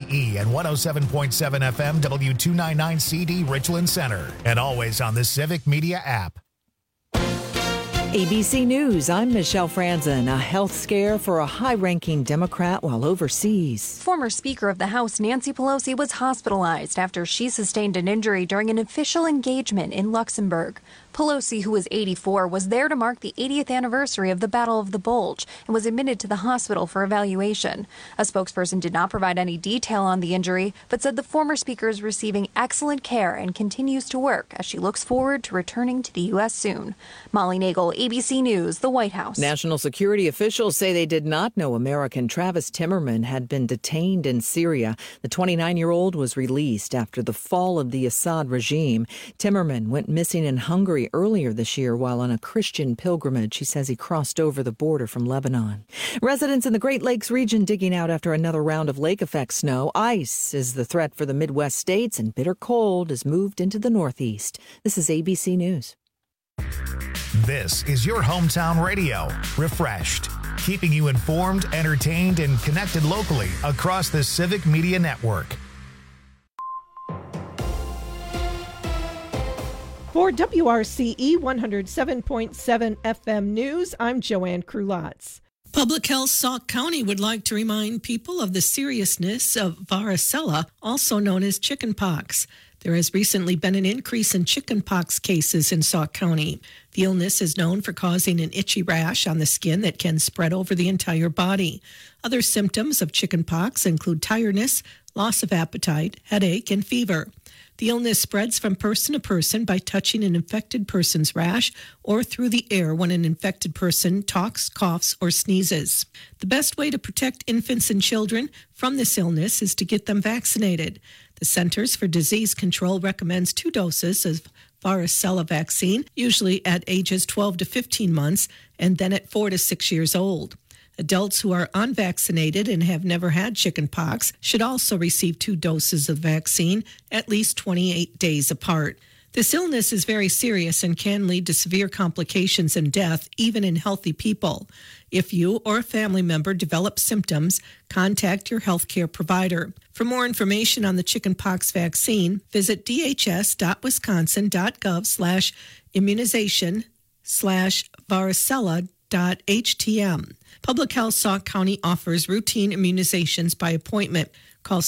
WKBE and 107.7 FM W299CD Richland Center. And always on the Civic Media app. ABC News, I'm Michelle Franzen. A health scare for a high-ranking Democrat while overseas. Former Speaker of the House Nancy Pelosi was hospitalized after she sustained an injury during an official engagement in Luxembourg. Pelosi, who was 84, was there to mark the 80th anniversary of the Battle of the Bulge and was admitted to the hospital for evaluation. A spokesperson did not provide any detail on the injury, but said the former speaker is receiving excellent care and continues to work as she looks forward to returning to the U.S. soon. Molly Nagel, ABC News, the White House. National security officials say they did not know American Travis Timmerman had been detained in Syria. The 29-year-old was released after the fall of the Assad regime. Timmerman went missing in Hungary earlier this year while on a Christian pilgrimage. He says he crossed over the border from Lebanon. Residents in the Great Lakes region digging out after another round of lake effect snow. Ice is the threat for the Midwest states, and bitter cold has moved into the Northeast. This is ABC News. This is your hometown radio, Refreshed, keeping you informed, entertained, and connected locally across the Civic Media Network. For WRCE 107.7 FM News, I'm Joanne Krulotz. Public Health Sauk County would like to remind people of the seriousness of varicella, also known as chickenpox. There has recently been an increase in chickenpox cases in Sauk County. The illness is known for causing an itchy rash on the skin that can spread over the entire body. Other symptoms of chickenpox include tiredness, loss of appetite, headache, and fever. The illness spreads from person to person by touching an infected person's rash or through the air when an infected person talks, coughs, or sneezes. The best way to protect infants and children from this illness is to get them vaccinated. The Centers for Disease Control recommends 2 doses of varicella vaccine, usually at ages 12 to 15 months, and then at 4 to 6 years old. Adults who are unvaccinated and have never had chickenpox should also receive 2 doses of vaccine at least 28 days apart. This illness is very serious and can lead to severe complications and death, even in healthy people. If you or a family member develop symptoms, contact your healthcare provider. For more information on the chickenpox vaccine, visit dhs.wisconsin.gov/immunization/varicella.htm. Public Health Sauk County offers routine immunizations by appointment. Call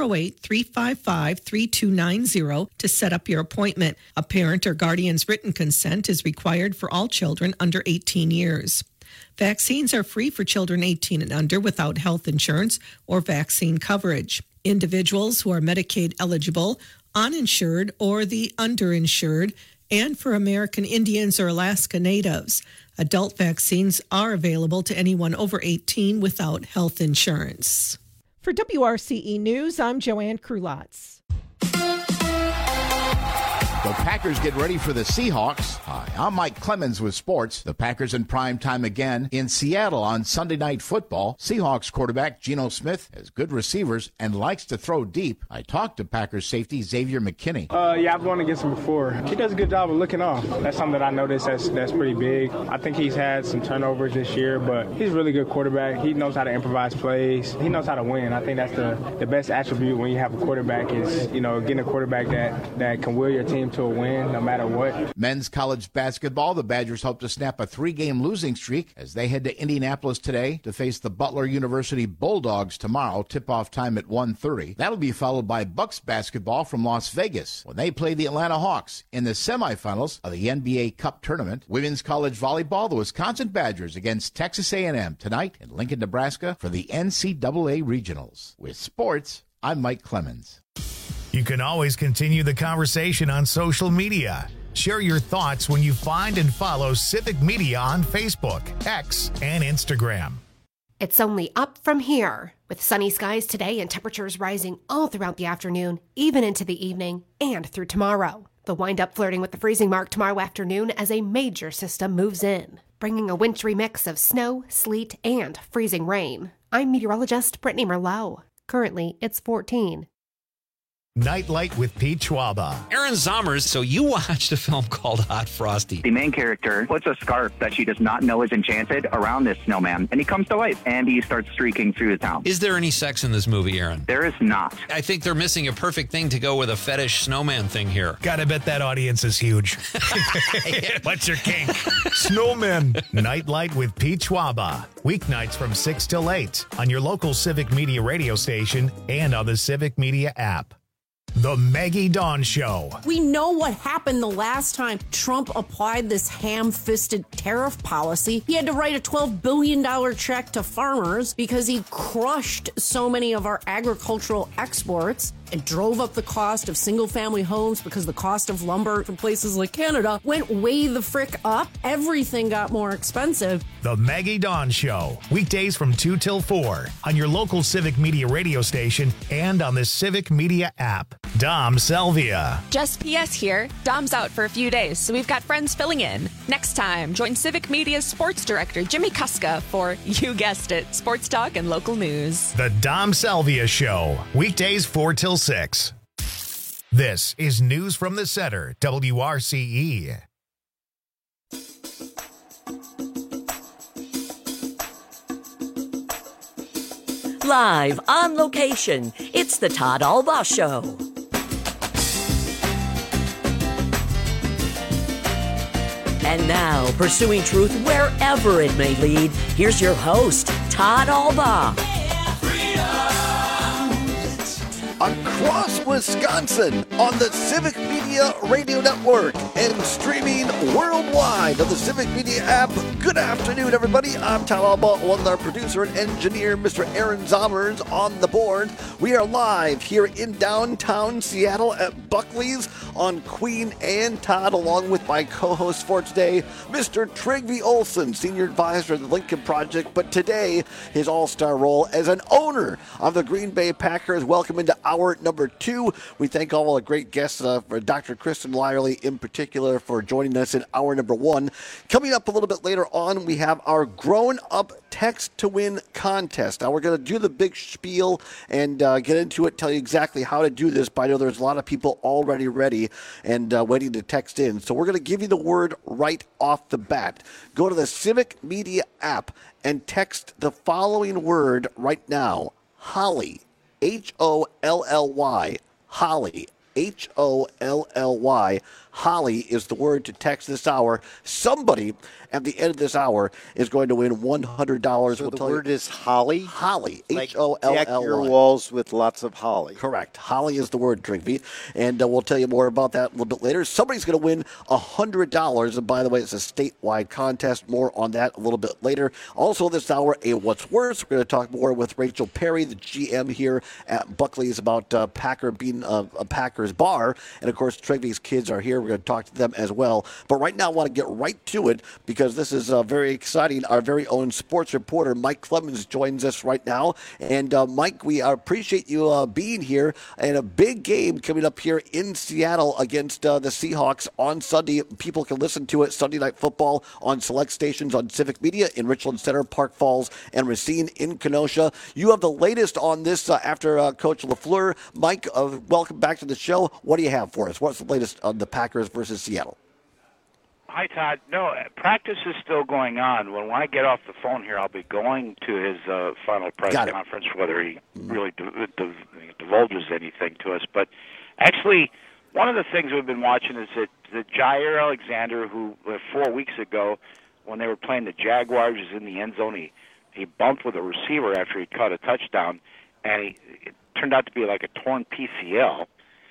608-355-3290 to set up your appointment. A parent or guardian's written consent is required for all children under 18 years. Vaccines are free for children 18 and under without health insurance or vaccine coverage. Individuals who are Medicaid eligible, uninsured, or the underinsured, and for American Indians or Alaska Natives. Adult vaccines are available to anyone over 18 without health insurance. For WRCE News, I'm Joanne Krulotz. The Packers get ready for the Seahawks. Hi, I'm Mike Clemens with sports. The Packers in prime time again in Seattle on Sunday Night Football. Seahawks quarterback Geno Smith has good receivers and likes to throw deep. I talked to Packers safety Xavier McKinney. I've gone against him before. He does a good job of looking off. That's something that I noticed that's pretty big. I think he's had some turnovers this year, but he's a really good quarterback. He knows how to improvise plays. He knows how to win. I think that's the best attribute when you have a quarterback is, getting a quarterback that can will your team to a win no matter what. Men's college basketball, the Badgers hope to snap a 3-game losing streak as they head to Indianapolis today to face the Butler University Bulldogs tomorrow, tip-off time at 1:30. That'll be followed by Bucks basketball from Las Vegas when they play the Atlanta Hawks in the semifinals of the NBA Cup tournament. Women's college volleyball, the Wisconsin Badgers against Texas A&M tonight in Lincoln, Nebraska for the NCAA Regionals. With sports, I'm Mike Clemens. You can always continue the conversation on social media. Share your thoughts when you find and follow Civic Media on Facebook, X, and Instagram. It's only up from here, with sunny skies today and temperatures rising all throughout the afternoon, even into the evening and through tomorrow. They'll wind up flirting with the freezing mark tomorrow afternoon as a major system moves in, bringing a wintry mix of snow, sleet, and freezing rain. I'm meteorologist Brittany Merlot. Currently, it's 14. Nightlight with Pete Schwaba. Aaron Zommers, so you watched a film called Hot Frosty. The main character puts a scarf that she does not know is enchanted around this snowman, and he comes to life, and he starts streaking through the town. Is there any sex in this movie, Aaron? There is not. I think they're missing a perfect thing to go with a fetish snowman thing here. Gotta bet that audience is huge. What's your kink? Snowmen. Nightlight with Pete Schwaba. Weeknights from 6 till 8 on your local Civic Media radio station and on the Civic Media app. The Maggie Dawn Show. We know what happened the last time Trump applied this ham-fisted tariff policy. He had to write a $12 billion check to farmers because he crushed so many of our agricultural exports and drove up the cost of single-family homes because the cost of lumber from places like Canada went way the frick up. Everything got more expensive. The Maggie Dawn Show. Weekdays from 2 till 4 on your local Civic Media radio station and on the Civic Media app. Dom Salvia. Just PS here. Dom's out for a few days, so we've got friends filling in. Next time, join Civic Media's sports director, Jimmy Kuska, for, you guessed it, sports talk and local news. The Dom Salvia Show. Weekdays 4 till 6. This is News from the Center, WRCE. Live on location, it's the Todd Albaugh Show. And now, pursuing truth wherever it may lead, here's your host, Todd Albaugh. Across Wisconsin on the Civic Media Radio Network and streaming worldwide on the Civic Media app. Good afternoon, everybody. I'm Todd Albaugh, along with our producer and engineer, Mr. Aaron Zommers, on the board. We are live here in downtown Seattle at Buckley's on Queen and Todd, along with my co-host for today, Mr. Trygve Olsen, Senior Advisor of the Lincoln Project, but today his all-star role as an owner of the Green Bay Packers. Welcome into hour number 2. We thank all the great guests, for Dr. Kristen Lyerly in particular, for joining us in hour number 1. Coming up a little bit later on, we have our Grown Up Text to Win contest. Now, we're going to do the big spiel and get into it, tell you exactly how to do this, but I know there's a lot of people already ready and waiting to text in. So we're going to give you the word right off the bat. Go to the Civic Media app and text the following word right now: Holly. Holly. Holly. Holly. Holly is the word to text this hour. Somebody at the end of this hour is going to win $100. So the word is holly? Holly. Like Holly. deck your walls with lots of holly. Correct. Holly is the word, Trygve. And we'll tell you more about that a little bit later. Somebody's going to win $100. And by the way, it's a statewide contest. More on that a little bit later. Also this hour, a What's Worse. We're going to talk more with Rachel Perry, the GM here at Buckley's, about Packer being a Packers bar. And, of course, Trygve's kids are here. We're going to talk to them as well. But right now I want to get right to it because this is very exciting. Our very own sports reporter, Mike Clemens, joins us right now. And, Mike, we appreciate you being here. And a big game coming up here in Seattle against the Seahawks on Sunday. People can listen to it, Sunday Night Football, on select stations on Civic Media in Richland Center, Park Falls, and Racine in Kenosha. You have the latest on this after Coach LaFleur. Mike, welcome back to the show. What do you have for us? What's the latest on the Packers versus Seattle? Hi, Todd. No, practice is still going on. When I get off the phone here, I'll be going to his final press conference, whether he really divulges anything to us. But actually, one of the things we've been watching is that Jair Alexander, who 4 weeks ago, when they were playing the Jaguars, was in the end zone. He bumped with a receiver after he caught a touchdown, and it turned out to be like a torn PCL.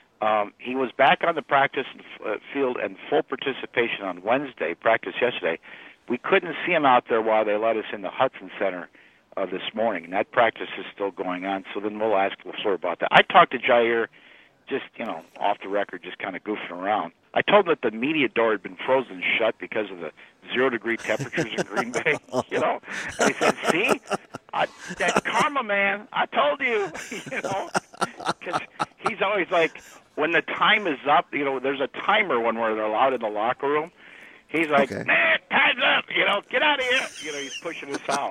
He was back on the practice field and full participation on Wednesday, practice yesterday. We couldn't see him out there while they let us in the Hudson Center this morning, and that practice is still going on, so then we'll ask LaFleur about that. I talked to Jair just, off the record, just kind of goofing around. I told him that the media door had been frozen shut because of the 0-degree temperatures in Green Bay, And he said, see, that karma, man, I told you, because he's always like, when the time is up, there's a timer when we're allowed in the locker room. He's like, man, hands up, get out of here. He's pushing us out.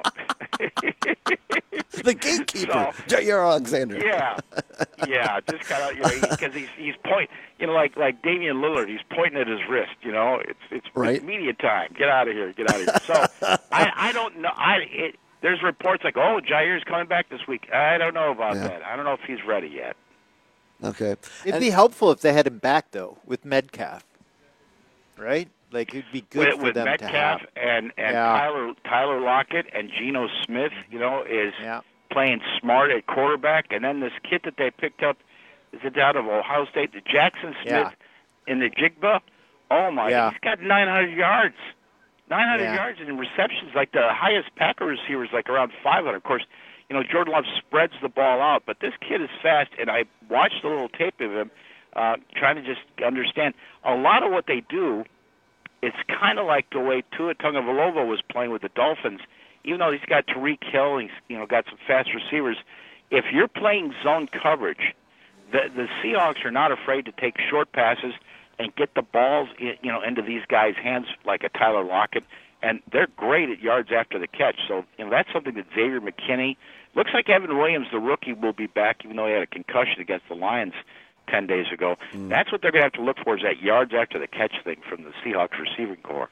The gatekeeper, Jair Alexander. Yeah, just kind of, because he's pointing, like Damian Lillard, he's pointing at his wrist. It's right. Media time. Get out of here. So I don't know. There's reports like, Jair's coming back this week. I don't know about that. I don't know if he's ready yet. Okay, it'd be helpful if they had him back though with Metcalf, right? Like it'd be good for with them Metcalf to have. and Tyler Lockett and Geno Smith, is playing smart at quarterback, and then this kid that they picked up is it out of Ohio State, the Jackson Smith in the Jigba. Oh my! Yeah. He's got 900 yards. 900 yards in receptions, like the highest Packer receiver is like around 500. Of course, Jordan Love spreads the ball out, but this kid is fast, and I watched a little tape of him trying to just understand. A lot of what they do, it's kind of like the way Tua Tagovailoa was playing with the Dolphins. Even though he's got Tyreek Hill, he's got some fast receivers. If you're playing zone coverage, the Seahawks are not afraid to take short passes and get the balls, into these guys' hands like a Tyler Lockett, and they're great at yards after the catch. So, that's something that Xavier McKinney, looks like Evan Williams, the rookie, will be back, even though he had a concussion against the Lions 10 days ago. That's what they're going to have to look for, is that yards after the catch thing from the Seahawks receiving corps.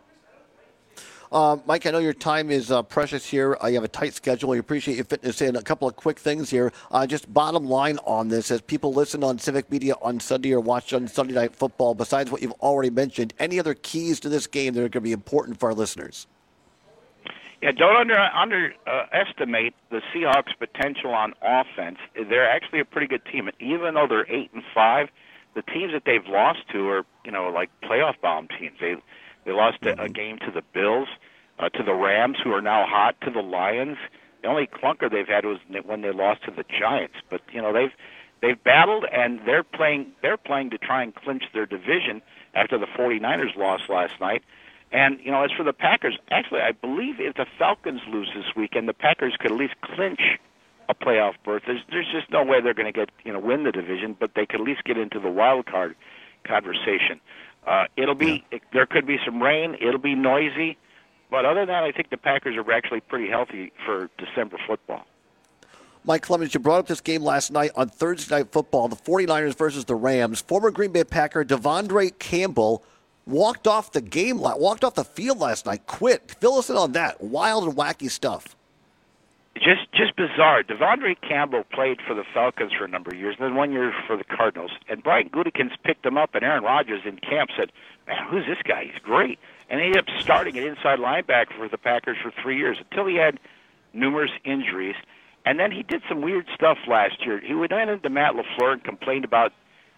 Mike, I know your time is precious here. You have a tight schedule. We appreciate your fitness in. A couple of quick things here. Just bottom line on this, as people listen on Civic Media on Sunday or watch on Sunday Night Football, besides what you've already mentioned, any other keys to this game that are going to be important for our listeners? Yeah, don't underestimate the Seahawks' potential on offense. They're actually a pretty good team. Even though they're 8-5, the teams that they've lost to are, like playoff-bound teams. They lost a game to the Bills, to the Rams, who are now hot, to the Lions. The only clunker they've had was when they lost to the Giants. But they've battled, and they're playing to try and clinch their division after the 49ers lost last night. And as for the Packers, actually, I believe if the Falcons lose this weekend, the Packers could at least clinch a playoff berth. There's just no way they're going to get win the division, but they could at least get into the wild card conversation. There could be some rain. It'll be noisy. But other than that, I think the Packers are actually pretty healthy for December football. Mike Clemens, you brought up this game last night on Thursday Night Football, the 49ers versus the Rams. Former Green Bay Packer Devondre Campbell walked off the field last night, quit. Fill us in on that. Wild and wacky stuff. Just bizarre. Devondre Campbell played for the Falcons for a number of years, and then 1 year for the Cardinals. And Brian Gutekunst picked him up, and Aaron Rodgers in camp said, "Man, who's this guy? He's great." And he ended up starting at inside linebacker for the Packers for 3 years until he had numerous injuries. And then he did some weird stuff last year. He went into Matt LaFleur and complained about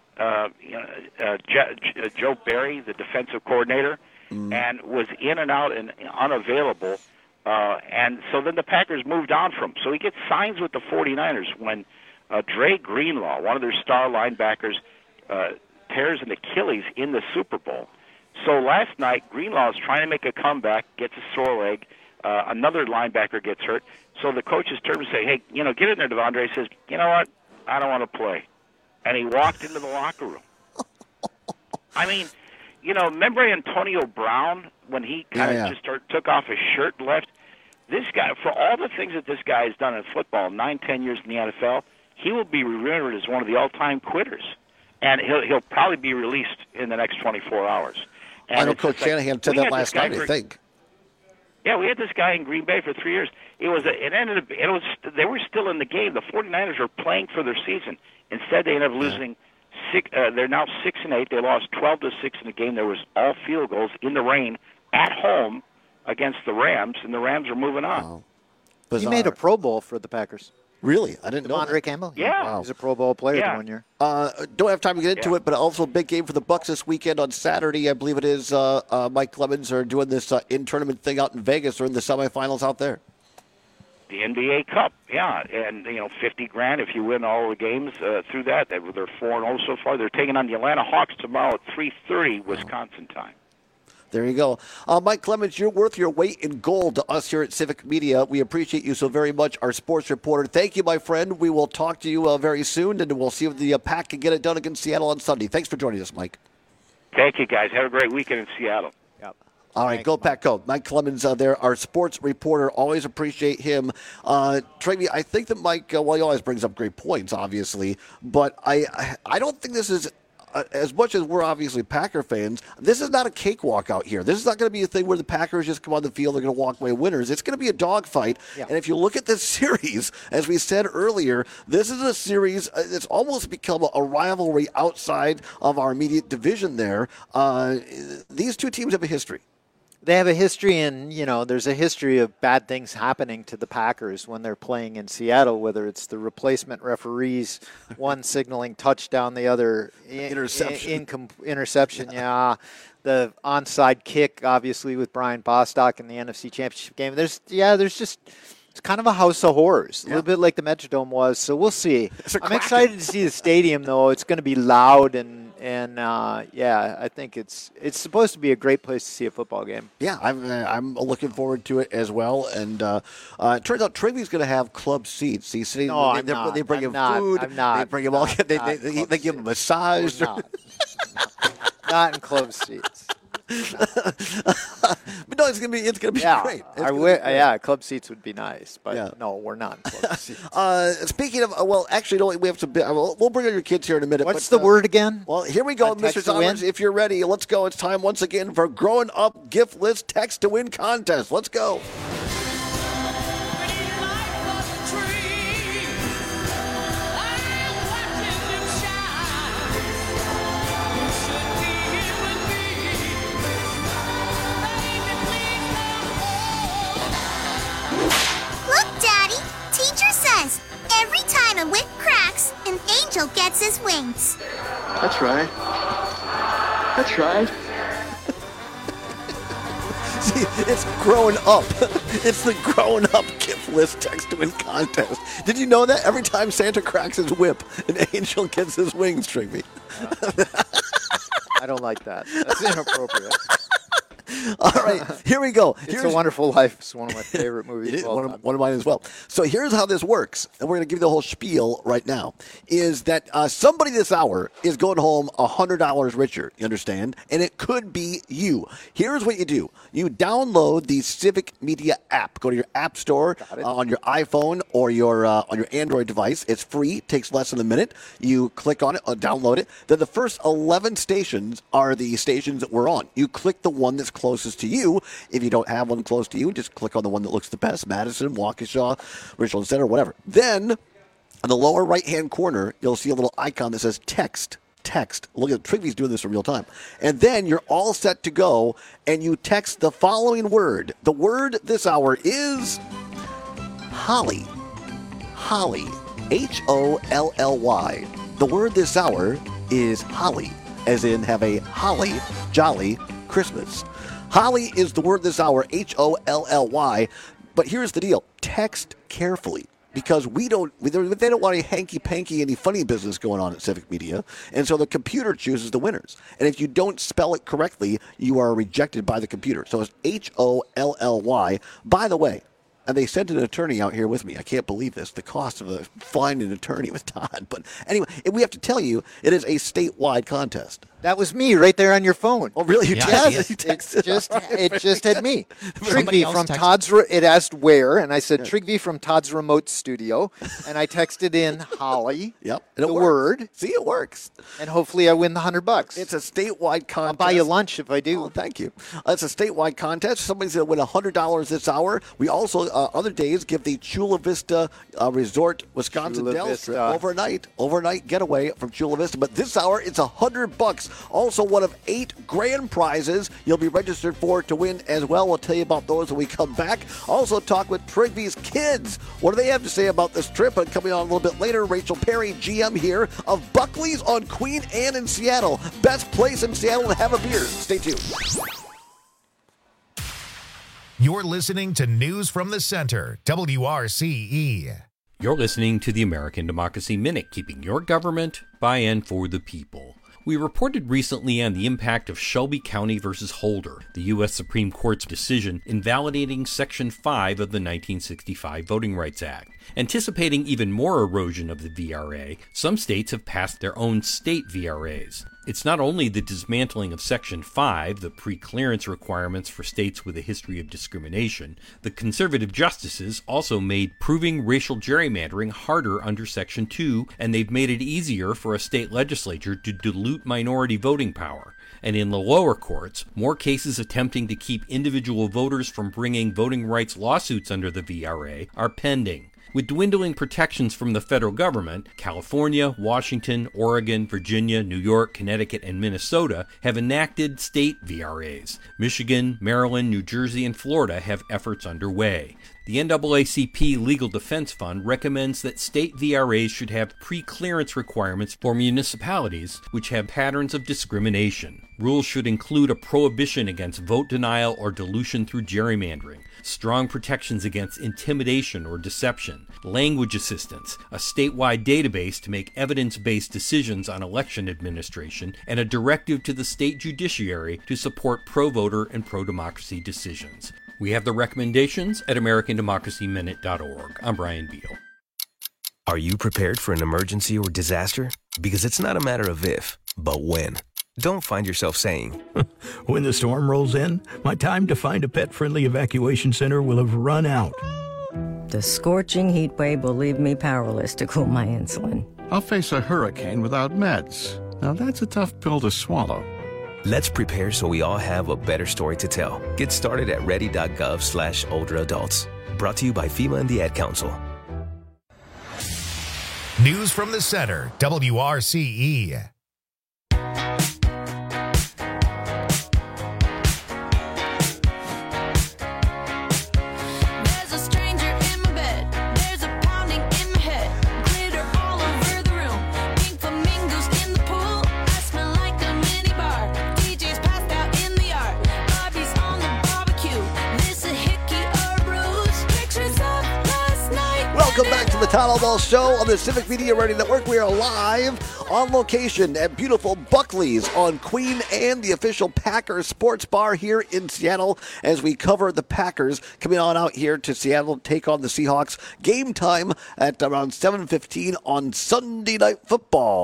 Joe Barry, the defensive coordinator, and was in and out and unavailable. And so then the Packers moved on from him. So he gets signs with the 49ers when Dre Greenlaw, one of their star linebackers, tears an Achilles in the Super Bowl. So last night, Greenlaw is trying to make a comeback, gets a sore leg. Another linebacker gets hurt. So the coaches turn and say, "Hey, get in there, Devondre." He says, "You know what? I don't want to play." And he walked into the locker room. I mean, remember Antonio Brown when he kind of just took off his shirt and left? This guy, for all the things that this guy has done in football, 9-10 years in the NFL, he will be remembered as one of the all-time quitters. And he'll probably be released in the next 24 hours. And I know Coach Shanahan said that last night, I think. Yeah, we had this guy in Green Bay for 3 years. They were still in the game. The 49ers were playing for their season. Instead, they ended up losing they're now 6-8. They lost 12-6 in the game. There was all field goals in the rain at home against the Rams, and the Rams are moving on. Wow. He made a Pro Bowl for the Packers. Really? I didn't know that. Devondre Campbell? Yeah. Wow. He's a Pro Bowl player the 1 year. Don't have time to get into it, but also a big game for the Bucs this weekend on Saturday. I believe it is Mike Clemens are doing this in-tournament thing out in Vegas. They're in the semifinals out there. The NBA Cup, yeah, and $50,000 if you win all the games through that. They're 4-0 so far. They're taking on the Atlanta Hawks tomorrow at 3:30 Wisconsin time. There you go. Mike Clemens, you're worth your weight in gold to us here at Civic Media. We appreciate you so very much, our sports reporter. Thank you, my friend. We will talk to you very soon, and we'll see if the Pack can get it done against Seattle on Sunday. Thanks for joining us, Mike. Thank you, guys. Have a great weekend in Seattle. Yep. All right, go Pack Go. Mike Clemens there, our sports reporter. Always appreciate him. Travie, I think that Mike, well, he always brings up great points, obviously, but I don't think this is, as much as we're obviously Packer fans, this is not a cakewalk out here. This is not going to be a thing where the Packers just come on the field, they're going to walk away winners. It's going to be a dogfight. Yeah. And if you look at this series, as we said earlier, this is a series that's almost become a rivalry outside of our immediate division there. These two teams have a history. They have a history, and, there's a history of bad things happening to the Packers when they're playing in Seattle, whether it's the replacement referees, one signaling touchdown, the other interception. Interception, yeah. The onside kick, obviously, with Brian Bostock in the NFC Championship game. There's just... It's kind of a house of horrors, a little bit like the Metrodome was. So we'll see. I'm excited to see the stadium, though. It's going to be loud, and I think it's supposed to be a great place to see a football game. Yeah, I'm looking forward to it as well. And it turns out Travie's going to have club seats. He's sitting. No, they bring him food. I'm not. They bring him all. They give him a massage. Not in club seats. But no, it's gonna be great. Club seats would be nice, but no, we're not in club seats. Speaking of, we have some. We'll bring on your kids here in a minute. What's the word again? Well, here we go, Mr. Thomas. If you're ready, let's go. It's time once again for Growing Up Gift List Text to Win contest. Let's go. Every time a whip cracks, an angel gets his wings. That's right. That's right. See, it's growing up. It's the growing up gift list text to win contest. Did you know that? Every time Santa cracks his whip, an angel gets his wings, Travie. I don't like that. That's inappropriate. All right, here we go. It's a Wonderful Life. It's one of my favorite movies. One of mine as well. So here's how this works, and we're going to give you the whole spiel right now, is that somebody this hour is going home $100 richer, you understand? And it could be you. Here's what you do. You download the Civic Media app. Go to your app store on your iPhone or on your Android device. It's free. Takes less than a minute. You click on it, download it. Then the first 11 stations are the stations that we're on. You click the one that's closest to you. If you don't have one close to you, just click on the one that looks the best. Madison, Waukesha, Richland Center, whatever. Then, in the lower right-hand corner, you'll see a little icon that says text. Look at Travie's doing this in real time. And then you're all set to go, and you text the following word. The word this hour is Holly. Holly. Holly. The word this hour is holly, as in have a holly, jolly Christmas. Holly is the word this hour, Holly. But here's the deal. Text carefully, because they don't want any hanky-panky, any funny business going on at Civic Media. And so the computer chooses the winners. And if you don't spell it correctly, you are rejected by the computer. So it's Holly. By the way, and they sent an attorney out here with me. I can't believe this, the cost of finding an attorney with Todd. But anyway, we have to tell you, it is a statewide contest. That was me right there on your phone. Oh, really? Yes. It just had me. Trigby from Todd's. It asked where, and I said Trigby from Todd's remote studio, and I texted in Holly. Yep. The word. See, it works. And hopefully I win the $100. It's a statewide contest. I'll buy you lunch if I do. Oh, thank you. It's a statewide contest. Somebody's going to win $100 this hour. We also, other days, give the Chula Vista Resort Wisconsin Dells trip overnight getaway from Chula Vista. But this hour, it's $100. Also, one of 8 grand prizes you'll be registered for to win as well. We'll tell you about those when we come back. Also, talk with Trigby's kids. What do they have to say about this trip? And coming on a little bit later, Rachel Perry, GM here of Buckley's on Queen Anne in Seattle. Best place in Seattle to have a beer. Stay tuned. You're listening to News from the Center, WRCE. You're listening to the American Democracy Minute, keeping your government by and for the people. We reported recently on the impact of Shelby County versus Holder, the U.S. Supreme Court's decision invalidating Section 5 of the 1965 Voting Rights Act. Anticipating even more erosion of the VRA, some states have passed their own state VRAs. It's not only the dismantling of Section 5, the pre-clearance requirements for states with a history of discrimination. The conservative justices also made proving racial gerrymandering harder under Section 2, and they've made it easier for a state legislature to dilute minority voting power. And in the lower courts, more cases attempting to keep individual voters from bringing voting rights lawsuits under the VRA are pending. With dwindling protections from the federal government, California, Washington, Oregon, Virginia, New York, Connecticut, and Minnesota have enacted state VRAs. Michigan, Maryland, New Jersey, and Florida have efforts underway. The NAACP Legal Defense Fund recommends that state VRAs should have pre-clearance requirements for municipalities which have patterns of discrimination. Rules should include a prohibition against vote denial or dilution through gerrymandering, strong protections against intimidation or deception, language assistance, a statewide database to make evidence-based decisions on election administration, and a directive to the state judiciary to support pro-voter and pro-democracy decisions. We have the recommendations at AmericanDemocracyMinute.org. I'm Brian Beal. Are you prepared for an emergency or disaster? Because it's not a matter of if, but when. Don't find yourself saying, when the storm rolls in, my time to find a pet-friendly evacuation center will have run out. The scorching heat wave will leave me powerless to cool my insulin. I'll face a hurricane without meds. Now that's a tough pill to swallow. Let's prepare so we all have a better story to tell. Get started at ready.gov/older adults. Brought to you by FEMA and the Ad Council. News from the Center, WRCE. Welcome back to the Todd Ball Show on the Civic Media Radio Network. We are live on location at beautiful Buckley's on Queen Anne, the official Packers sports bar here in Seattle, as we cover the Packers coming on out here to Seattle to take on the Seahawks. Game time at around 7:15 on Sunday Night Football.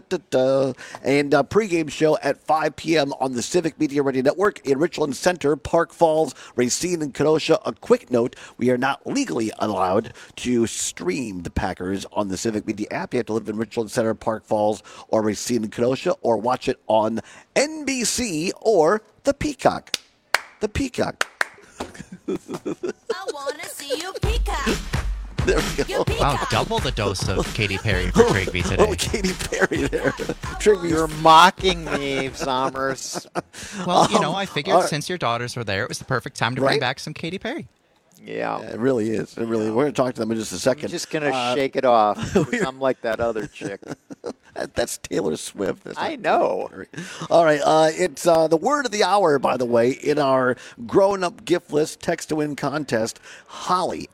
And a pregame show at 5 p.m. on the Civic Media Radio Network in Richland Center, Park Falls, Racine, and Kenosha. A quick note, we are not legally allowed to stream the Packers on the Civic Media app. You have to live in Richland Center, Park Falls, or Racine and Kenosha, or watch it on NBC or the Peacock. The Peacock. I want to see you peacock. There we go. Wow, double the dose of Katy Perry for Trigby today. Oh, Katy Perry there. You're mocking me, Somers. Well, you know, I figured since your daughters were there, it was the perfect time to bring back some Katy Perry. Yeah, it really is. It really. We're going to talk to them in just a second. I'm just going to shake it off. I'm like that other chick. That's Taylor Swift. That's I know. All right. It's the word of the hour, by the way, in our grown-up gift list text to win contest. Holly,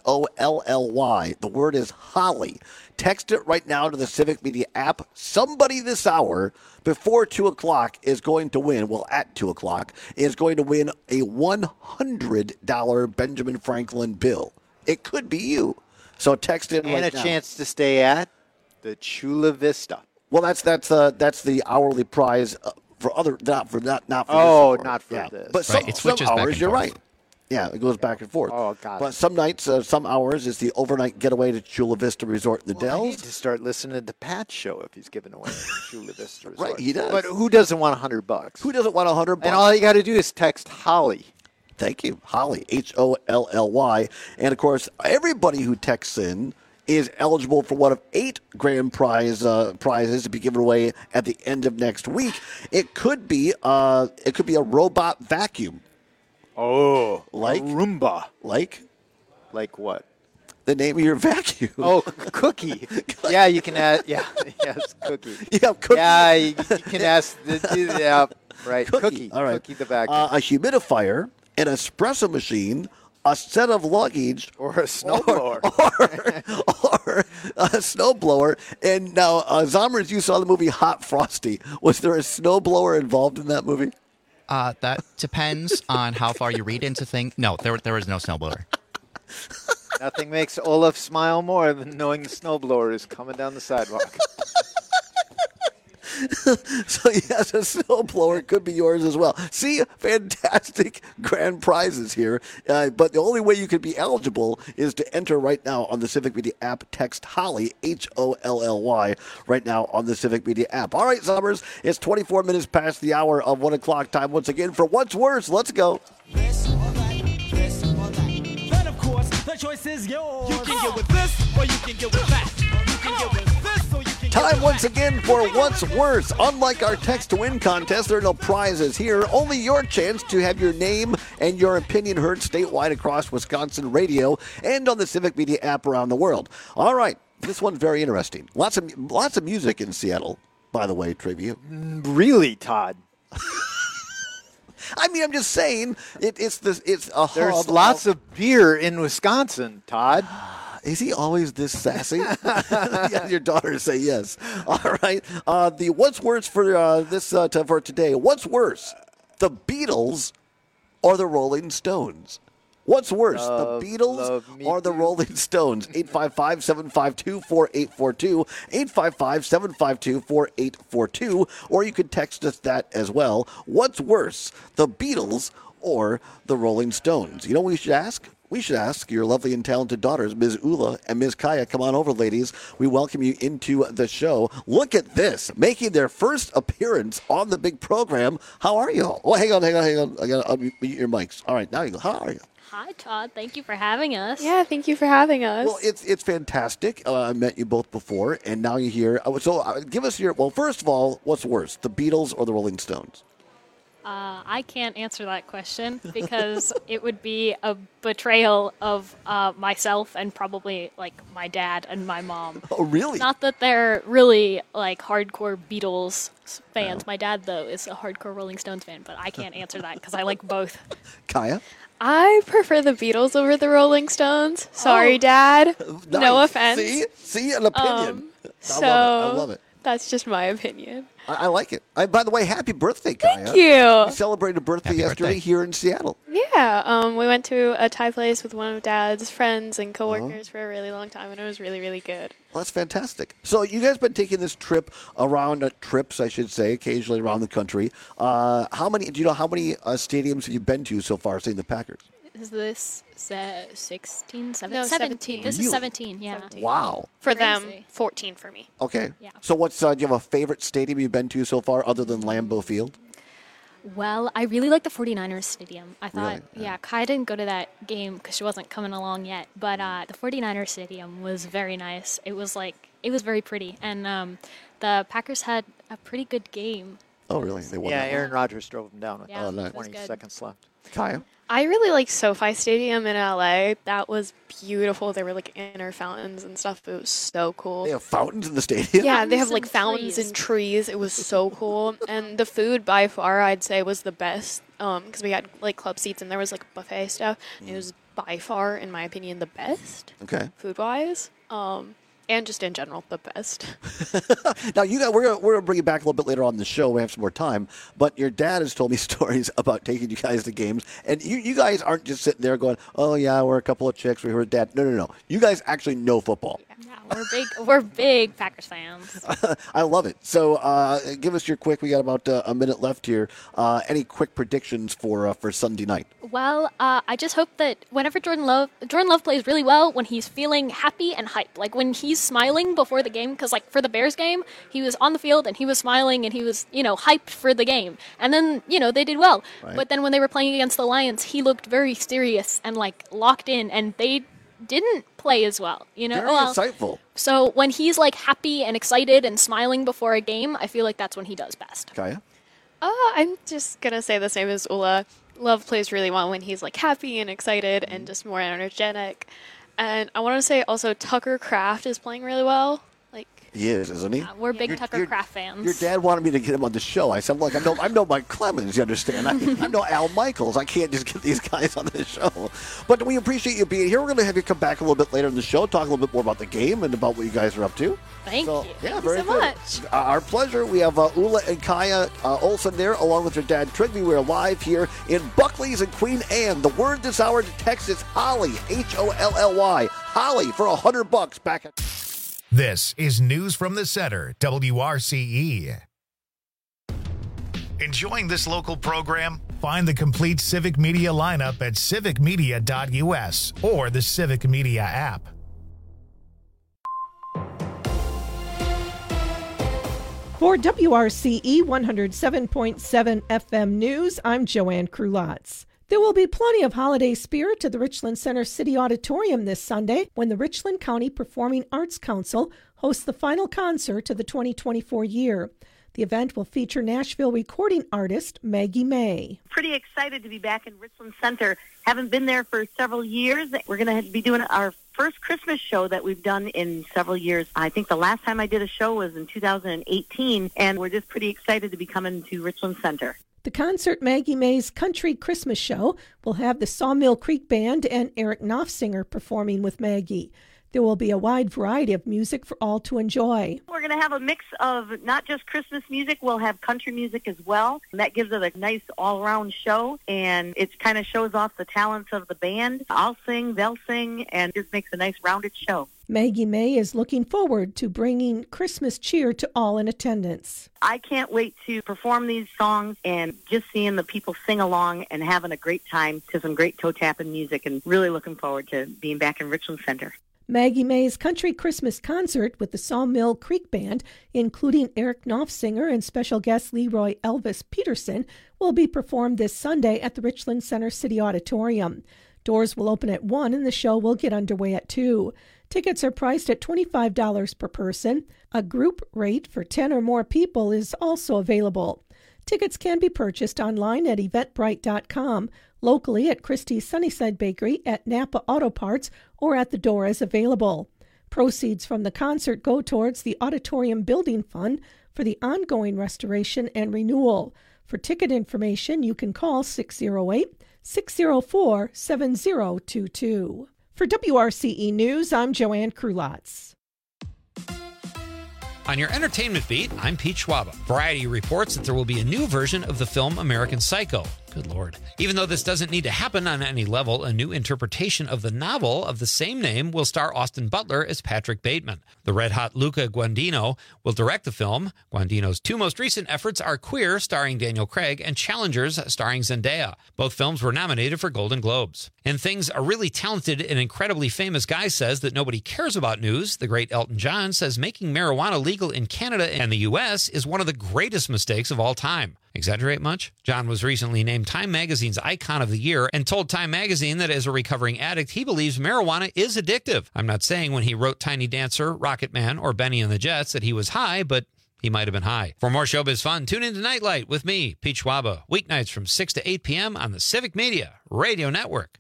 Holly. The word is Holly. Text it right now to the Civic Media app. Somebody this hour before 2 o'clock is going to win, well, at 2 o'clock, is going to win a $100 Benjamin Franklin bill. It could be you. So text it right now. And a chance to stay at the Chula Vista. Well, that's the hourly prize for other, not for not for this. But some hours, you're right. Yeah, it goes back and forth. Oh, God. But some nights, some hours is the overnight getaway to Chula Vista Resort in the Dells. I need to start listening to Pat's show if he's giving away Chula Vista Resort. Right, he does. But who doesn't want $100? Who doesn't want $100? And all you got to do is text Holly. Thank you, Holly, Holly. And, of course, everybody who texts in is eligible for one of 8 grand prizes to be given away at the end of next week. It could be a robot vacuum. Oh, like a Roomba. Like what? The name of your vacuum. Oh, Cookie. Yeah, you can add. Yeah, yes, Cookie. Yeah, Cookie. Yeah, you can ask. Yeah, right. Cookie. All right. Cookie the vacuum. A humidifier, an espresso machine, a set of luggage, or a snowblower, or a snowblower. And now, Zomers, you saw the movie Hot Frosty. Was there a snowblower involved in that movie? That depends on how far you read into things. No, there was no snowblower. Nothing makes Olaf smile more than knowing the snowblower is coming down the sidewalk. So yes, a snowblower could be yours as well. See, fantastic grand prizes here. But the only way you could be eligible is to enter right now on the Civic Media app. Text Holly, HOLLY, right now on the Civic Media app. All right, Summers, it's 24 minutes past the hour of 1 o'clock time once again for What's Worse. Let's go. This or that, this or that. Then, of course, the choice is yours. You can get with this or you can get with that. You can get with this or you can get Time once again for What's Worse. Unlike our text to win contest, there are no prizes here. Only your chance to have your name and your opinion heard statewide across Wisconsin radio and on the Civic Media app around the world. All right, this one's very interesting. Lots of music in Seattle, by the way, Trivia. Really, Todd? I mean, I'm just saying it's a hub. There's lots of beer in Wisconsin, Todd. Is he always this sassy? Yeah, your daughter say yes. All right. The What's Worse for for today? What's worse, the Beatles or the Rolling Stones? What's worse, the Beatles or the Rolling Stones? 855-752-4842, 855-752-4842, or you can text us that as well. What's worse, the Beatles or the Rolling Stones? You know what we should ask? We should ask your lovely and talented daughters, Ms. Ula and Ms. Kaya. Come on over, ladies. We welcome you into the show. Look at this, making their first appearance on the big program. How are you? Oh, hang on. I got to unmute your mics. All right, now you go. How are you? Hi, Todd. Thank you for having us. Yeah, thank you for having us. Well, it's fantastic. I met you both before, and now you're here. So give us your, well, first of all, what's worse, the Beatles or the Rolling Stones? I can't answer that question because it would be a betrayal of myself and probably like my dad and my mom. Oh, really? Not that they're really like hardcore Beatles fans. My dad, though, is a hardcore Rolling Stones fan, but I can't answer that because I like both. Kaya? I prefer the Beatles over the Rolling Stones. Sorry, Dad. Nice. No offense. See, an opinion. I love it. That's just my opinion. I like it. By the way, happy birthday, Kaya. Thank you. We celebrated a birthday yesterday here in Seattle. Yeah, we went to a Thai place with one of Dad's friends and coworkers for a really long time, and it was really, really good. Well, that's fantastic. So you guys been taking this trip around, trips, I should say, occasionally around the country. Do you know how many stadiums have you been to so far, seeing the Packers? Is this 16, 17? No, 17. This Really? is 17, yeah. 17. Wow. For them, 14 for me. Okay. Yeah. So do you have a favorite stadium you've been to so far other than Lambeau Field? Well, I really like the 49ers stadium. I thought, Really? yeah, Kai didn't go to that game because she wasn't coming along yet. But the 49ers stadium was very nice. It was very pretty. And the Packers had a pretty good game. Oh, really? They won. Yeah, that Aaron Rodgers drove them down with Yeah, nice. 20 seconds left. Kaya? I really like SoFi Stadium in LA. That was beautiful. There were like inner fountains and stuff. It was so cool. They have fountains in the stadium? Yeah, they have like fountains and trees. It was so cool. And the food by far, I'd say, was the best because we had like club seats and there was like buffet stuff. It was by far, in my opinion, the best. Okay. Food-wise. And just in general, the best. Now, we're gonna bring you back a little bit later on in the show. We have some more time. But your dad has told me stories about taking you guys to games. And you guys aren't just sitting there going, oh, yeah, we're a couple of chicks. We heard Dad. No. You guys actually know football. Yeah, we're big Packers fans. I love it. So give us your quick. We got about a minute left here. Any quick predictions for Sunday night? Well, I just hope that whenever Jordan Love plays really well when he's feeling happy and hyped. Like when he's smiling before the game, because like for the Bears game, he was on the field and he was smiling and he was, hyped for the game. And then, they did well. Right. But then when they were playing against the Lions, he looked very serious and like locked in, and they didn't play as well. Very insightful. So when he's like happy and excited and smiling before a game, I feel like that's when he does best. Kaya? I'm just going to say the same as Ula. Love plays really well when he's like happy and excited and just more energetic. And I want to say also Tucker Kraft is playing really well. He is, isn't he? We're big Tucker Kraft fans. Your dad wanted me to get him on the show. I said, look, I'm no Mike Clemens, you understand? I'm no Al Michaels. I can't just get these guys on the show. But we appreciate you being here. We're going to have you come back a little bit later in the show, talk a little bit more about the game and about what you guys are up to. Thank you. Yeah, Thank very you so good. much. Our pleasure. We have Ula and Kaya Olsen there, along with their dad, Trigby. We're live here in Buckley's and Queen Anne. The word this hour to text is Holly, Holly. Holly for $100 back at... This is News from the Center, WRCE. Enjoying this local program? Find the complete Civic Media lineup at civicmedia.us or the Civic Media app. For WRCE 107.7 FM News, I'm Joanne Krulotz. There will be plenty of holiday spirit at the Richland Center City Auditorium this Sunday when the Richland County Performing Arts Council hosts the final concert of the 2024 year. The event will feature Nashville recording artist Maggie May. Pretty excited to be back in Richland Center. Haven't been there for several years. We're going to be doing our first Christmas show that we've done in several years. I think the last time I did a show was in 2018, and we're just pretty excited to be coming to Richland Center. The concert, Maggie May's Country Christmas Show, will have the Sawmill Creek Band and Eric Knopfsinger performing with Maggie. There will be a wide variety of music for all to enjoy. We're going to have a mix of not just Christmas music, we'll have country music as well. And that gives it a nice all-around show, and it kind of shows off the talents of the band. I'll sing, they'll sing, and just makes a nice rounded show. Maggie May is looking forward to bringing Christmas cheer to all in attendance. I can't wait to perform these songs and just seeing the people sing along and having a great time to some great toe-tapping music, and really looking forward to being back in Richland Center. Maggie May's Country Christmas Concert with the Sawmill Creek Band, including Eric Knopfsinger and special guest Leroy Elvis Peterson, will be performed this Sunday at the Richland Center City Auditorium. Doors will open at 1 and the show will get underway at 2. Tickets are priced at $25 per person. A group rate for 10 or more people is also available. Tickets can be purchased online at eventbrite.com, locally at Christie's Sunnyside Bakery, at Napa Auto Parts, or at the door as available. Proceeds from the concert go towards the Auditorium Building Fund for the ongoing restoration and renewal. For ticket information, you can call 608-604-7022. For WRCE News, I'm Joanne Krulotz. On your entertainment beat, I'm Pete Schwaba. Variety reports that there will be a new version of the film American Psycho. Good Lord. Even though this doesn't need to happen on any level, a new interpretation of the novel of the same name will star Austin Butler as Patrick Bateman. The red-hot Luca Guadagnino will direct the film. Guadagnino's two most recent efforts are Queer, starring Daniel Craig, and Challengers, starring Zendaya. Both films were nominated for Golden Globes. In things a really talented and incredibly famous guy says that nobody cares about news, the great Elton John says making marijuana legal in Canada and the U.S. is one of the greatest mistakes of all time. Exaggerate much? John was recently named Time Magazine's Icon of the Year and told Time Magazine that as a recovering addict, he believes marijuana is addictive. I'm not saying when he wrote Tiny Dancer, Rocket Man, or Benny and the Jets that he was high, but he might have been high. For more showbiz fun, tune in to Nightlight with me, Pete Schwaba, weeknights from 6 to 8 p.m. on the Civic Media Radio Network.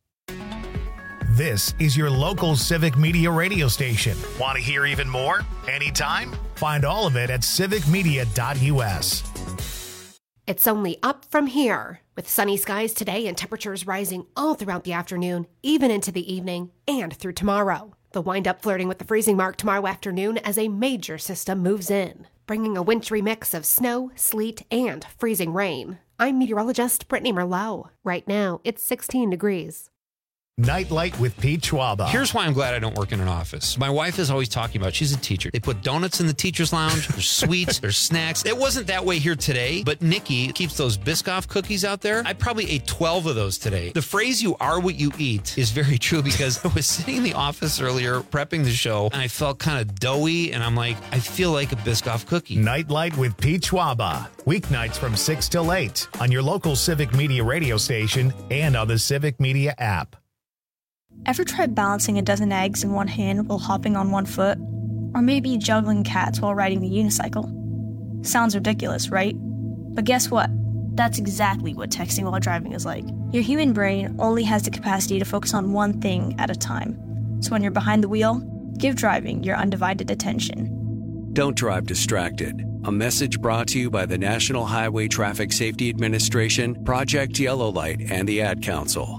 This is your local Civic Media radio station. Want to hear even more? Anytime? Find all of it at civicmedia.us. It's only up from here, with sunny skies today and temperatures rising all throughout the afternoon, even into the evening, and through tomorrow. They'll wind up flirting with the freezing mark tomorrow afternoon as a major system moves in, bringing a wintry mix of snow, sleet, and freezing rain. I'm meteorologist Brittany Merlot. Right now, it's 16 degrees. Nightlight with Pete Schwaba. Here's why I'm glad I don't work in an office. My wife is always talking about, she's a teacher. They put donuts in the teacher's lounge. There's sweets, there's snacks. It wasn't that way here today, but Nikki keeps those Biscoff cookies out there. I probably ate 12 of those today. The phrase "you are what you eat" is very true because I was sitting in the office earlier prepping the show and I felt kind of doughy and I'm like, I feel like a Biscoff cookie. Nightlight with Pete Schwaba. Weeknights from 6 till 8 on your local Civic Media radio station and on the Civic Media app. Ever tried balancing a dozen eggs in one hand while hopping on one foot? Or maybe juggling cats while riding a unicycle? Sounds ridiculous, right? But guess what? That's exactly what texting while driving is like. Your human brain only has the capacity to focus on one thing at a time. So when you're behind the wheel, give driving your undivided attention. Don't drive distracted. A message brought to you by the National Highway Traffic Safety Administration, Project Yellow Light, and the Ad Council.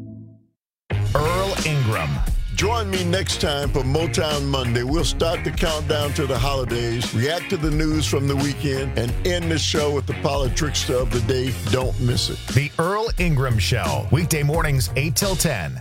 Earl Ingram. Join me next time for Motown Monday. We'll start the countdown to the holidays, react to the news from the weekend, and end the show with the politrickster of the day. Don't miss it. The Earl Ingram Show. Weekday mornings, 8 till 10.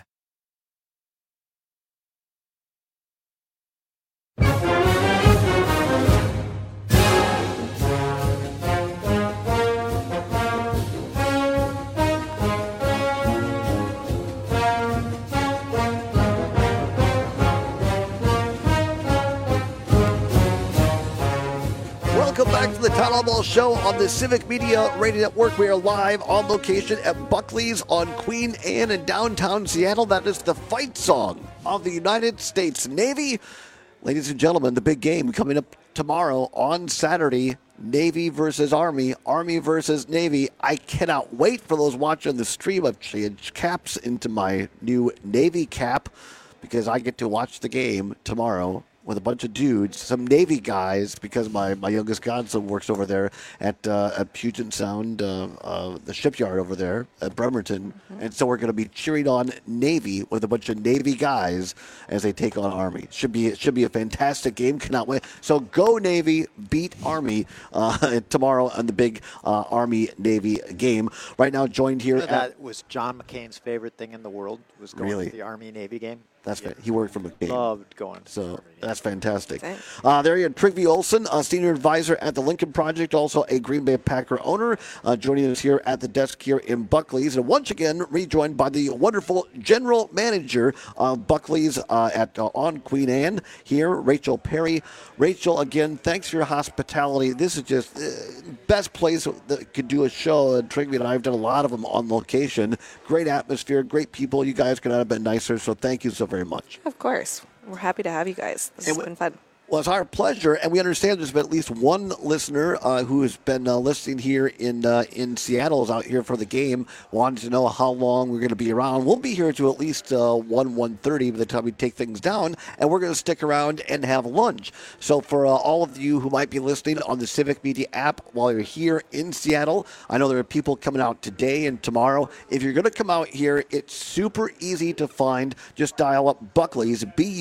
Welcome back to the Town Hall Ball Show on the Civic Media Radio Network. We are live on location at Buckley's on Queen Anne in downtown Seattle. That is the fight song of the United States Navy. Ladies and gentlemen, the big game coming up tomorrow on Saturday. Navy versus Army, Army versus Navy. I cannot wait for those watching the stream. I've changed caps into my new Navy cap because I get to watch the game tomorrow with a bunch of dudes, some Navy guys, because my youngest godson works over there at Puget Sound, the shipyard over there at Bremerton. And so we're going to be cheering on Navy with a bunch of Navy guys as they take on Army. It should be a fantastic game. Cannot wait. So go Navy, beat Army tomorrow on the big Army-Navy game. Right now joined here That was John McCain's favorite thing in the world, was going Really? to the Army-Navy game. That's he worked for McCain. Loved going. So that's fantastic. There you go. Trygve Olsen, a senior advisor at the Lincoln Project, also a Green Bay Packer owner, joining us here at the desk here in Buckley's. And once again, rejoined by the wonderful general manager of Buckley's on Queen Anne here, Rachel Perry. Rachel, again, thanks for your hospitality. This is just best place that could do a show. And Trygve and I have done a lot of them on location. Great atmosphere, great people. You guys could not have been nicer. So thank you so very much. Of course. We're happy to have you guys. This has been fun. Well, it's our pleasure, and we understand there's been at least one listener who has been listening here in Seattle, is out here for the game, wanted to know how long we're going to be around. We'll be here to at least 1:30 by the time we take things down, and we're going to stick around and have lunch. So for all of you who might be listening on the Civic Media app while you're here in Seattle, I know there are people coming out today and tomorrow. If you're going to come out here, it's super easy to find. Just dial up Buckley's,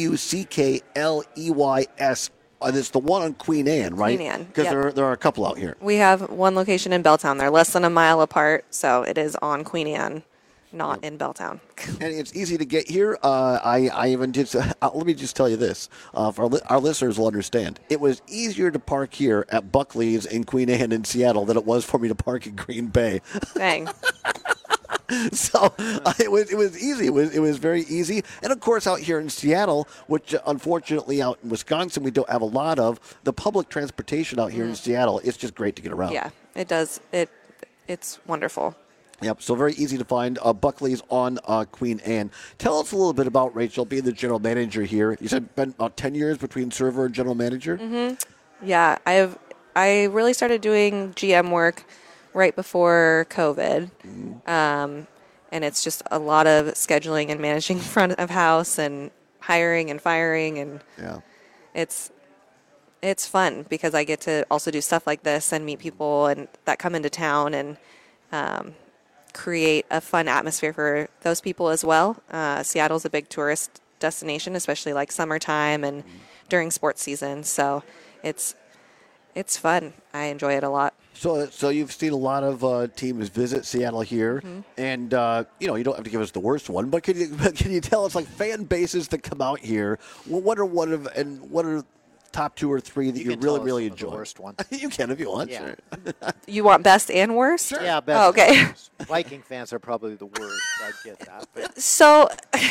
Buckleys. And it's the one on Queen Anne, right? Queen Anne, Because yep. there are a couple out here. We have one location in Belltown. They're less than a mile apart, so it is on Queen Anne, not in Belltown. And it's easy to get here. I even did. Let me just tell you this: for our listeners will understand. It was easier to park here at Buckley's in Queen Anne in Seattle than it was for me to park in Green Bay. Dang. So it was easy. It was very easy. And of course, out here in Seattle, which unfortunately out in Wisconsin we don't have a lot of, the public transportation out here in Seattle, it's just great to get around. Yeah, it does. It's wonderful. Yep, so very easy to find. Buckley's on Queen Anne. Tell us a little bit about Rachel being the general manager here. You said been about 10 years between server and general manager? Mm-hmm. Yeah, I really started doing GM work right before COVID. And it's just a lot of scheduling and managing front of house and hiring and firing. And it's fun because I get to also do stuff like this and meet people and that come into town and create a fun atmosphere for those people as well. Seattle's a big tourist destination, especially like summertime and during sports season. So it's fun. I enjoy it a lot. So you've seen a lot of teams visit Seattle here, and you don't have to give us the worst one, but can you tell us like fan bases that come out here? What are top 2 or 3 that you really enjoy? The worst one. You can if you want. Yeah. Sure. You want best and worst? Sure. Yeah, best. Oh, okay. And worst. Viking fans are probably the worst. I get that. But. So,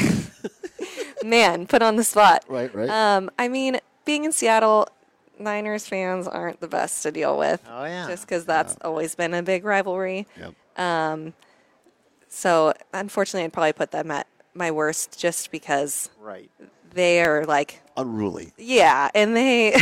man, put on the spot. Right. I mean, being in Seattle, Niners fans aren't the best to deal with. Oh, yeah. Just because that's always been a big rivalry. Yep. So, unfortunately, I'd probably put them at my worst just because they are like unruly. Yeah, and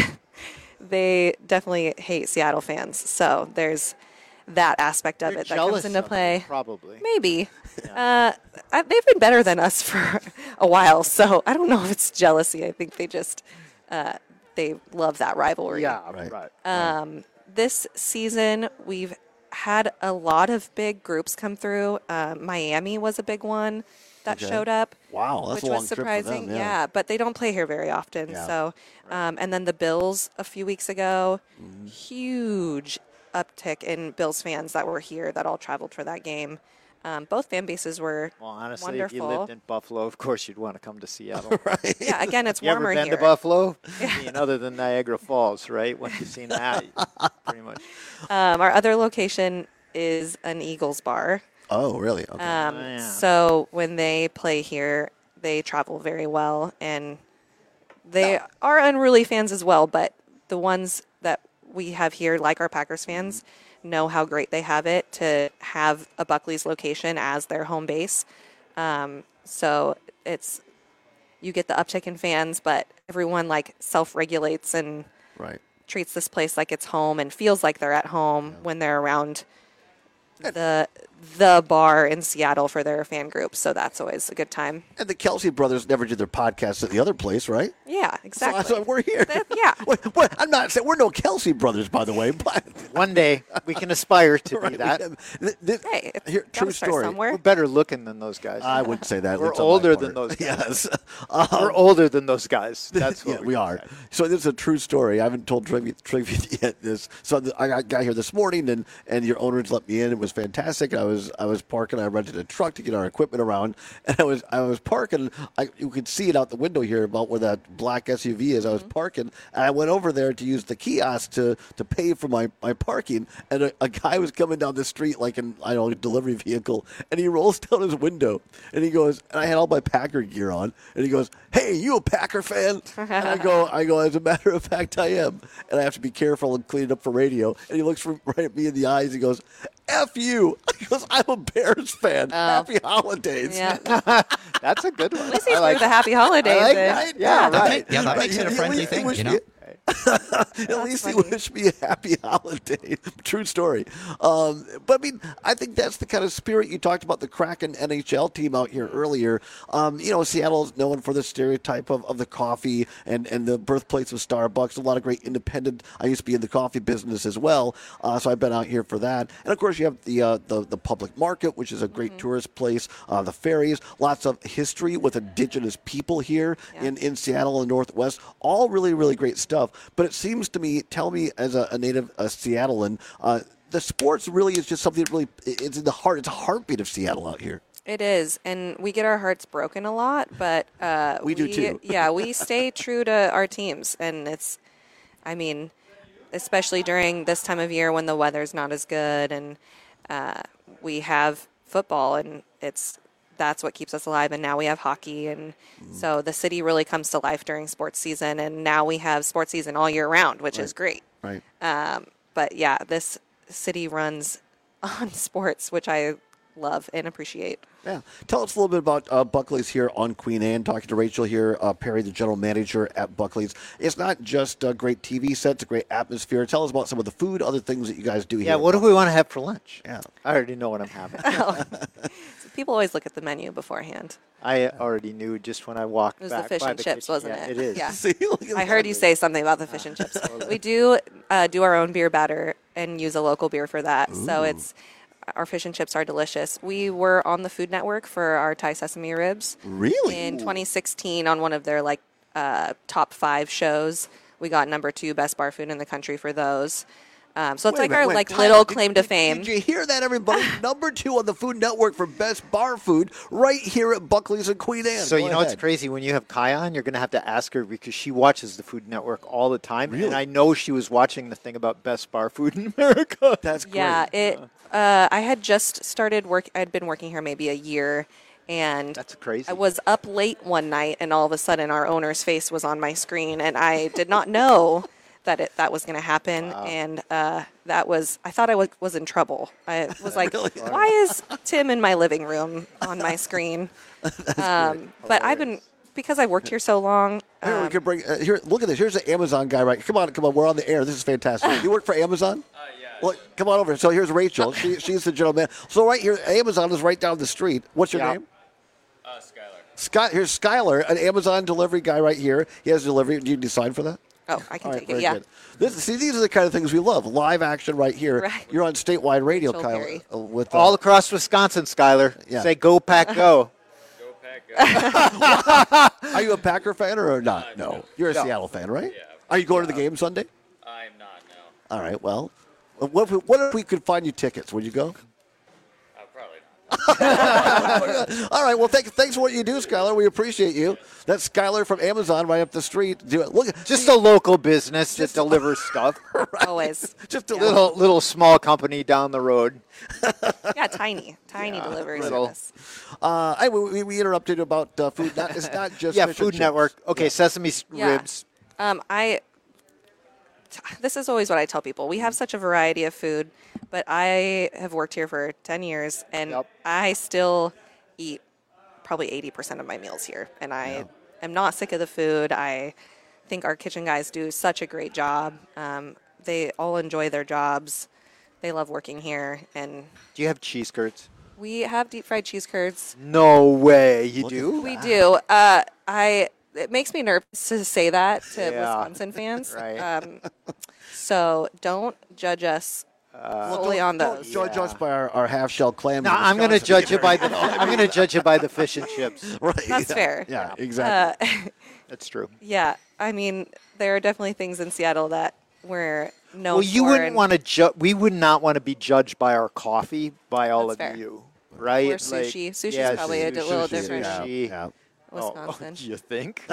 they definitely hate Seattle fans. So there's that aspect of it that comes into play. Probably. Maybe. Yeah. They've been better than us for a while, so I don't know if it's jealousy. I think they just they love that rivalry. Yeah, right. This season, we've had a lot of big groups come through. Miami was a big one that showed up. Wow, that's which a long was trip for surprising. them, yeah. But they don't play here very often. Yeah. So, and then the Bills a few weeks ago, huge uptick in Bills fans that were here that all traveled for that game. Both fan bases were honestly, wonderful. if you lived in Buffalo, of course you'd want to come to Seattle. Right. Yeah, again, it's you warmer ever been here. to Buffalo? I mean, other than Niagara Falls, right? Once you've seen that, pretty much. Our other location is an Eagles bar. Oh, really? Okay. So when they play here, they travel very well, and they are unruly fans as well. But the ones that we have here, like our Packers fans, know how great they have it to have a Buckley's location as their home base. So you get the uptick in fans, but everyone like self-regulates and treats this place like it's home and feels like they're at home when they're around the bar in Seattle for their fan group. So that's always a good time. And the Kelsey brothers never did their podcast at the other place, right? Yeah, exactly. So we're here. Yeah. Wait, I'm not saying we're no Kelsey brothers, by the way. But one day we can aspire to be that. Hey, here, true story. We're better looking than those guys. I wouldn't say that. We're older than those guys. Yes. We're older than those guys. That's what we are. So this is a true story. I haven't told trivia yet. I got here this morning, and your owners let me in. It was fantastic. I was parking. I rented a truck to get our equipment around, and I was parking. You could see it out the window here about where that black SUV is. I was parking, and I went over there to use the kiosk to pay for my parking, and a guy was coming down the street like a delivery vehicle, and he rolls down his window, and he goes, and I had all my Packer gear on, and he goes, "Hey, you a Packer fan?" And I go, as a matter of fact, I am, and I have to be careful and clean it up for radio. And he looks right at me in the eyes. He goes, "F you." He goes, "I'm a Bears fan. Happy holidays." Yeah. That's a good one. At least he threw the happy holidays in. That. Yeah, right. that makes it a friendly thing, you know? At least he wished me a happy holiday. True story. But I think that's the kind of spirit you talked about, the Kraken NHL team out here earlier. Seattle is known for the stereotype of the coffee and the birthplace of Starbucks. A lot of great independent. I used to be in the coffee business as well, so I've been out here for that. And of course, you have the public market, which is a great tourist place. The ferries, lots of history with indigenous people here in Seattle and Northwest. All really, really great stuff. But it seems to me, tell me as a native Seattlean, the sports really is just something that really, it's in the heart, it's a heartbeat of Seattle out here. It is, and we get our hearts broken a lot, but we do too. Yeah, we stay true to our teams, and especially during this time of year when the weather's not as good, and we have football, and that's what keeps us alive. And now we have hockey, and so the city really comes to life during sports season. And now we have sports season all year round, which is great. Right. But yeah, this city runs on sports, which I love and appreciate. Yeah. Tell us a little bit about Buckley's here on Queen Anne. Talking to Rachel here, Perry, the general manager at Buckley's. It's not just a great TV set, it's a great atmosphere. Tell us about some of the food, other things that you guys do here. Yeah, what do we want to have for lunch? Yeah. I already know what I'm having. People always look at the menu beforehand. I already knew just when I walked back. It was the fish and chips, wasn't it? it? It is. Yeah. See, I heard you say something about the fish and chips. We do our own beer batter and use a local beer for that. Ooh. So our fish and chips are delicious. We were on the Food Network for our Thai sesame ribs. Really? In 2016 on one of their top 5 shows. We got number 2 best bar food in the country for those. So it's our little claim to fame. Did you hear that, everybody? Number 2 on the Food Network for best bar food right here at Buckley's in Queen Anne. So it's crazy. When you have Kai on, you're going to have to ask her because she watches the Food Network all the time. Really? And I know she was watching the thing about best bar food in America. That's great. Yeah, I had just started work. I'd been working here maybe a year. And that's crazy. I was up late one night, and all of a sudden our owner's face was on my screen, and I did not know that was going to happen. Wow. And I thought I was in trouble. I was like, really? Why is Tim in my living room on my screen? But because I worked here so long. Here, we can bring, here, look at this. Here's the Amazon guy, right? Come on. We're on the air. This is fantastic. You work for Amazon? Yeah. Well, come on over. So here's Rachel. She's the general manager. So right here, Amazon is right down the street. What's your name? Skylar. Here's Skylar, an Amazon delivery guy right here. He has delivery. Do you need to sign for that? Oh, I can take it, very yeah. Good. These are the kind of things we love. Live action right here. Right. You're on statewide radio, Rachel Kyle. Perry. With, all across Wisconsin, Skylar. Yeah. Say, go Pack, go. Go Pack, go. Are you a Packer fan or not? No. You're a Seattle fan, right? Yeah. Are you going to the game Sunday? I'm not, no. All right, well, what if we could find you tickets? Would you go? Probably not. All right, well, thanks for what you do, Skylar. We appreciate you. That's Skylar from Amazon right up the street. Just a local business that delivers stuff. Right. Always. Just a little small company down the road. Yeah, tiny delivery service. We interrupted about food. It's not just yeah, fish Food and Network. chips. Okay, sesame ribs. this is always what I tell people. We have such a variety of food, but I have worked here for 10 years, and I still eat probably 80% of my meals here. And I am not sick of the food. I think our kitchen guys do such a great job. They all enjoy their jobs. They love working here. And do you have cheese curds? We have deep fried cheese curds. No way, you do? We do. It makes me nervous to say that to Wisconsin fans. Right. So don't judge us solely on those. Don't judge us by our half shell clam. No, I'm going to judge you by the fish and chips. Right. That's fair. Yeah, exactly. That's true. Yeah, I mean, there are definitely things in Seattle that we're known Well, you for, wouldn't and want to. We would not want to be judged by our coffee by all That's of fair. you, right? Or sushi. Sushi's probably a little different. Sushi. Wisconsin. Oh, you think?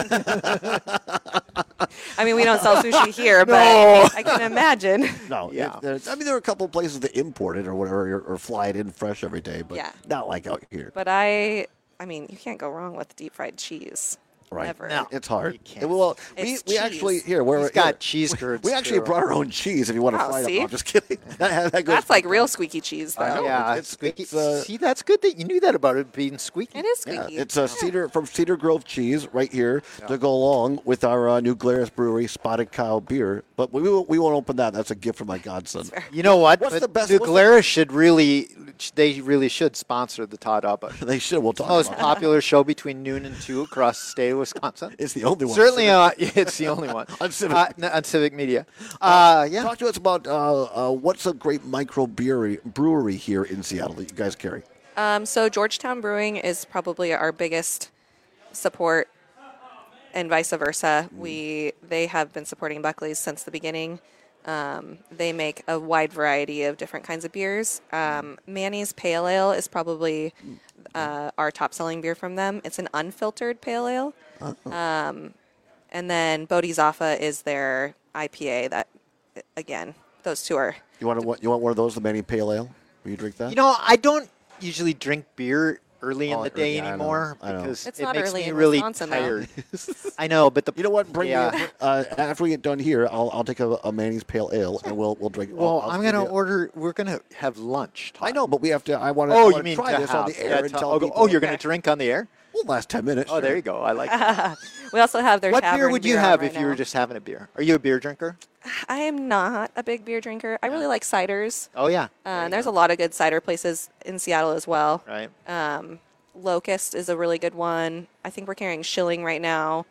I mean, we don't sell sushi here, but I can imagine. No, I mean, there are a couple of places that import it or whatever, or fly it in fresh every day, but not like out here. But I mean, you can't go wrong with deep fried cheese. Right. Never. No, it's hard. Well, we actually He's got cheese curds. We actually too. brought our own cheese. If you want to fry it up, see? I'm just kidding. that goes That's like real squeaky cheese, though. I know. Yeah, It's squeaky. See, that's good that you knew that about it being squeaky. It is squeaky. It's a Cedar Grove cheese right here to go along with our new Glarus Brewery Spotted Cow beer. But we won't open that. That's a gift from my godson. You know what? What's But the best? the Glarus should really sponsor the Todd Abba. They should. We'll talk Most about popular show between noon and 2 across the state of Wisconsin. It's the only one. Certainly, it's the only one on Civic. On Civic Media. Talk to us about what's a great brewery here in Seattle that you guys carry. So Georgetown Brewing is probably our biggest support, and vice versa. They have been supporting Buckley's since the beginning. They make a wide variety of different kinds of beers. Manny's Pale Ale is probably our top-selling beer from them. It's an unfiltered pale ale. And then Bodhisattva is their IPA. That, again, those two are. You want one of those, the Manny Pale Ale? Will you drink that? You know, I don't usually drink beer early in the day yeah, anymore I know. because It's it not makes early me in really Wisconsin, though. tired. I know, but You know what? Bring me after we get done here, I'll take a Manny's Pale Ale and we'll drink. Well, I'll I'm give going to you- order. We're going to have lunch. Todd. I know, but we have to. I want to. Oh, you mean try to this have on the air and tell people. Oh, you're going to drink on the air? Well, last 10 minutes. Oh, sure. there you go. I like that. We also have their What beer tavern would you on have right if you were now. just having a beer? Are you a beer drinker? I am not a big beer drinker. I really like ciders. Oh, yeah. And there's a lot of good cider places in Seattle as well. Right. Locust is a really good one. I think we're carrying Schilling right now.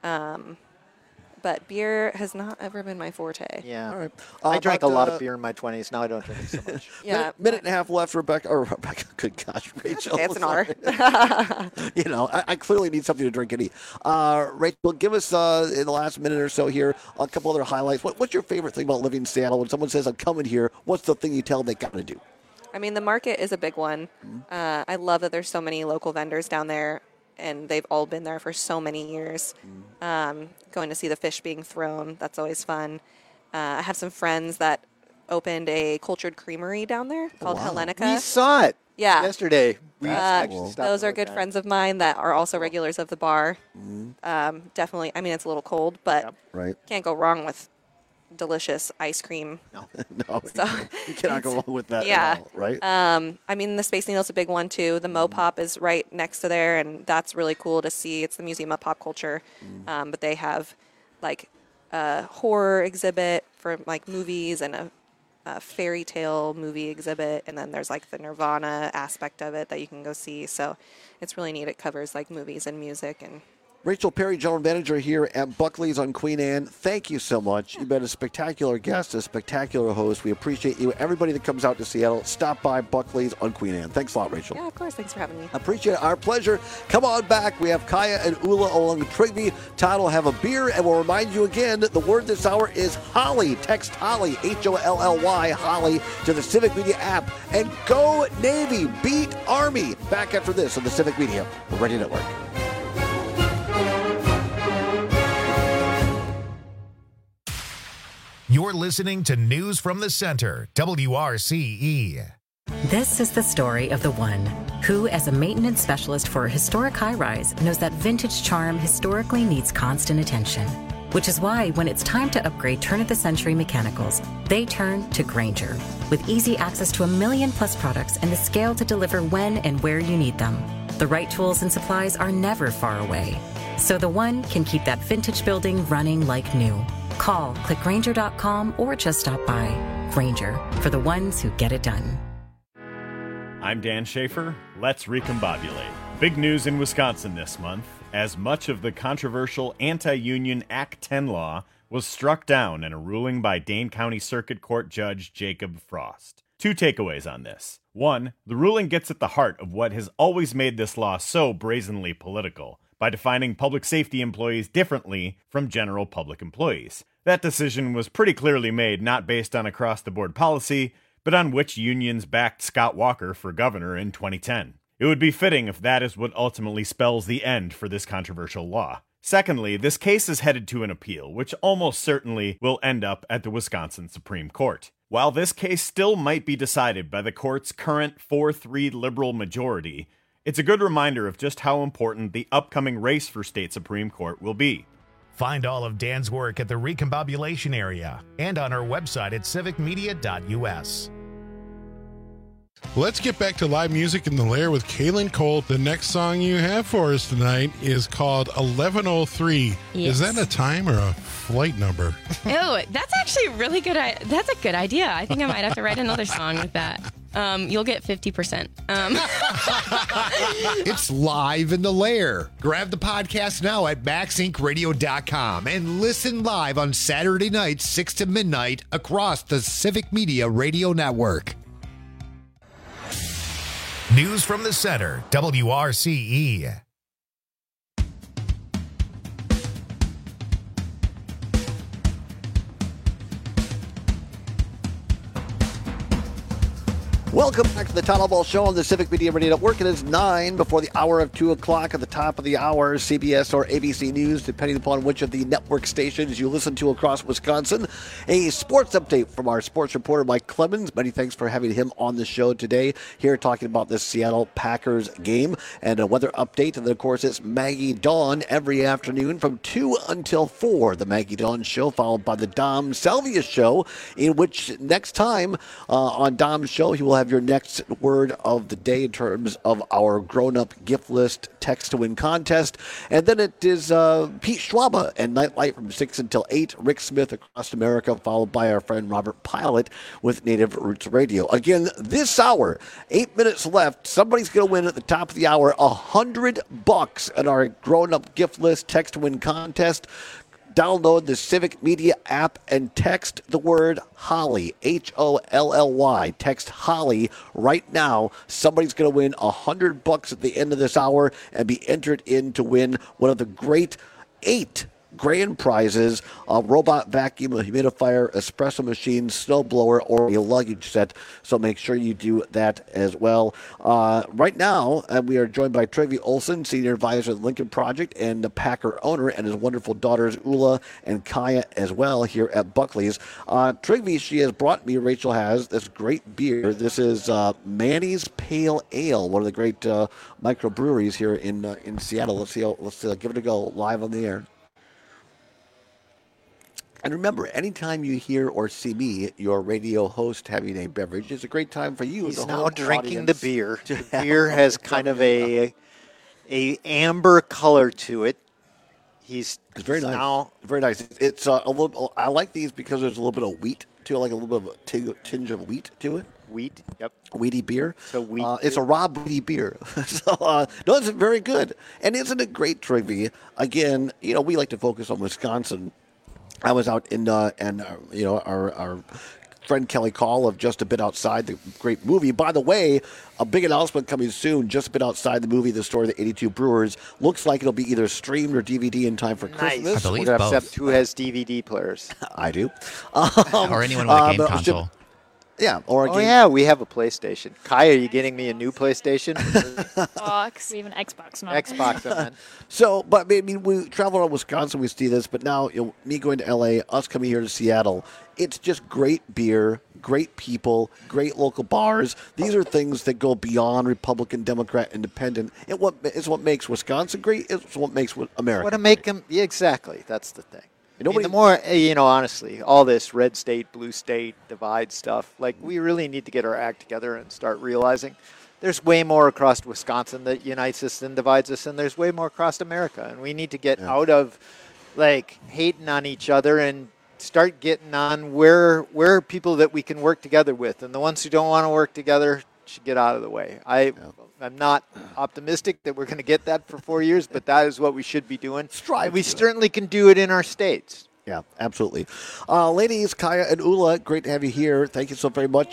But beer has not ever been my forte. Yeah. All right. I drank a but, lot of beer in my 20s. Now I don't drink it so much. Yeah. Minute and a half left, Rebecca. Good gosh, Rachel. Okay, it's an honor. You know, I clearly need something to drink and eat. Rachel, give us in the last minute or so here a couple other highlights. What's your favorite thing about living in Seattle? When someone says, I'm coming here, what's the thing you tell them they got to do? I mean, the market is a big one. I love that there's so many local vendors down there, and they've all been there for so many years. Going to see the fish being thrown, that's always fun. I have some friends that opened a cultured creamery down there called Hellenica. We saw it yesterday. We actually stopped those to are look good at it. friends of mine that are also regulars of the bar. Definitely, I mean, it's a little cold, but Right. can't go wrong with delicious ice cream. No, So you cannot go wrong with that yeah. at all, right? I mean, the Space Needle's a big one, too. The Mopop is right next to there, and that's really cool to see. It's the Museum of Pop Culture. But they have, like, a horror exhibit for, like, movies and a fairy tale movie exhibit. And then there's, like, the Nirvana aspect of it that you can go see. So it's really neat. It covers, like, movies and music and Rachel Perry, General Manager here at Buckley's on Queen Anne. Thank you so much. You've been a spectacular guest, a spectacular host. We appreciate you. Everybody that comes out to Seattle, stop by Buckley's on Queen Anne. Thanks a lot, Rachel. yeah, of course. Thanks for having me. Appreciate it. Our pleasure. Come on back. We have Kaya and Ula along with Trigby. Todd will have a beer, and we'll remind you again that the word this hour is Holly. Text Holly, Holly, Holly, to the Civic Media app. And go Navy. Beat Army. Back after this on the Civic Media Radio Network. You're listening to News from the Center, WRCE. This is the story of the one who, as a maintenance specialist for a historic high-rise, knows that vintage charm historically needs constant attention. which is why when it's time to upgrade turn-of-the-century mechanicals, they turn to Grainger. With easy access to 1 million-plus products and the scale to deliver when and where you need them. The right tools and supplies are never far away. So the one can keep that vintage building running like new. Call, click Grainger.com, or just stop by. Grainger, for the ones who get it done. I'm Dan Schaefer. Let's recombobulate. Big news in Wisconsin this month, as much of the controversial anti-union Act 10 law was struck down in a ruling by Dane County Circuit Court Judge Jacob Frost. 2 takeaways on this. 1, the ruling gets at the heart of what has always made this law so brazenly political, by defining public safety employees differently from general public employees. That decision was pretty clearly made not based on across-the-board policy, but on which unions backed Scott Walker for governor in 2010. It would be fitting if that is what ultimately spells the end for this controversial law. Secondly, this case is headed to an appeal, which almost certainly will end up at the Wisconsin Supreme Court. While this case still might be decided by the court's current 4-3 liberal majority, it's a good reminder of just how important the upcoming race for state Supreme Court will be. Find all of Dan's work at the Recombobulation area and on our website at civicmedia.us. Let's get back to live music in the Lair with Kaylin Cole. The next song you have for us tonight is called 1103. Yes. Is that a time or a flight number? Oh, that's actually really good. That's a good idea. I think I might have to write another song with that. You'll get 50%. It's live in the Lair. Grab the podcast now at MaxIncRadio.com and listen live on Saturday nights, 6 to midnight across the Civic Media Radio Network. News from the Center, WRCE. Welcome back to the Town Hall Ball Show on the Civic Media Radio Network. It is 9 before the hour of 2 o'clock. At the top of the hour, CBS or ABC News, depending upon which of the network stations you listen to across Wisconsin. A sports update from our sports reporter, Mike Clemens. Many thanks for having him on the show today, here talking about this Seattle Packers game. And a weather update. And then, of course, it's Maggie Dawn every afternoon from 2 until 4. The Maggie Dawn Show, followed by the Dom Salvia Show, in which next time on Dom's show, he will have your next word of the day in terms of our grown-up gift list text to win contest. And then it is Pete Schwaba and Nightlight from 6 until 8. Rick Smith across America, followed by our friend Robert Pilot with Native Roots Radio. Again, this hour, 8 minutes left. Somebody's going to win at the top of the hour $100 at our grown-up gift list text to win contest. Download the Civic Media app and text the word Holly, Holly. Text Holly right now. Somebody's going to win $100 at the end of this hour and be entered in to win one of the great 8 grand prizes: a robot vacuum, a humidifier, espresso machine, snowblower, or a luggage set. So make sure you do that as well. Right now, we are joined by Trygve Olsen, Senior Advisor at the Lincoln Project, and the Packer owner, and his wonderful daughters, Ula and Kaya, as well, here at Buckley's. Trygve, she has brought me, Rachel has, this great beer. This is Manny's Pale Ale, one of the great microbreweries here in Seattle. Let's give it a go live on the air. And remember, anytime you hear or see me, your radio host, having a beverage, is a great time for you. He's now drinking the beer. The beer has kind of a amber color to it. It's very nice. Very nice. It's a little. I like these because there's a little bit of wheat to it, like a little bit of a tinge of wheat to it. Wheat, yep. Wheaty beer. So wheat. It's a raw wheaty beer. No, it's very good. And isn't it great, Trygve? Again, we like to focus on Wisconsin. I was out in, our friend Kelly Call of Just a Bit Outside, the great movie. By the way, a big announcement coming soon, Just a Bit Outside the movie, the story of the 82 Brewers. Looks like it'll be either streamed or DVD in time for Christmas. I believe both. Except who has DVD players? I do. Or anyone with a game console. Yeah, we have a PlayStation. Kai, are you getting me a new PlayStation? Xbox. We have an Xbox now. Xbox, man. So, but I mean, we travel around Wisconsin, we see this, but now, me going to LA, us coming here to Seattle, it's just great beer, great people, great local bars. These are things that go beyond Republican, Democrat, Independent. It's what makes Wisconsin great. It's what makes America. What to make them? Yeah, exactly. That's the thing. The more, honestly, all this red state, blue state, divide stuff, like we really need to get our act together and start realizing there's way more across Wisconsin that unites us than divides us, and there's way more across America. And we need to get out of, hating on each other and start getting on where are people that we can work together with. And the ones who don't want to work together should get out of the way. I'm not optimistic that we're going to get that for 4 years, but that is what we should be doing. And we certainly can do it in our states. Yeah, absolutely. Ladies, Kaya and Ula, great to have you here. Thank you so very much.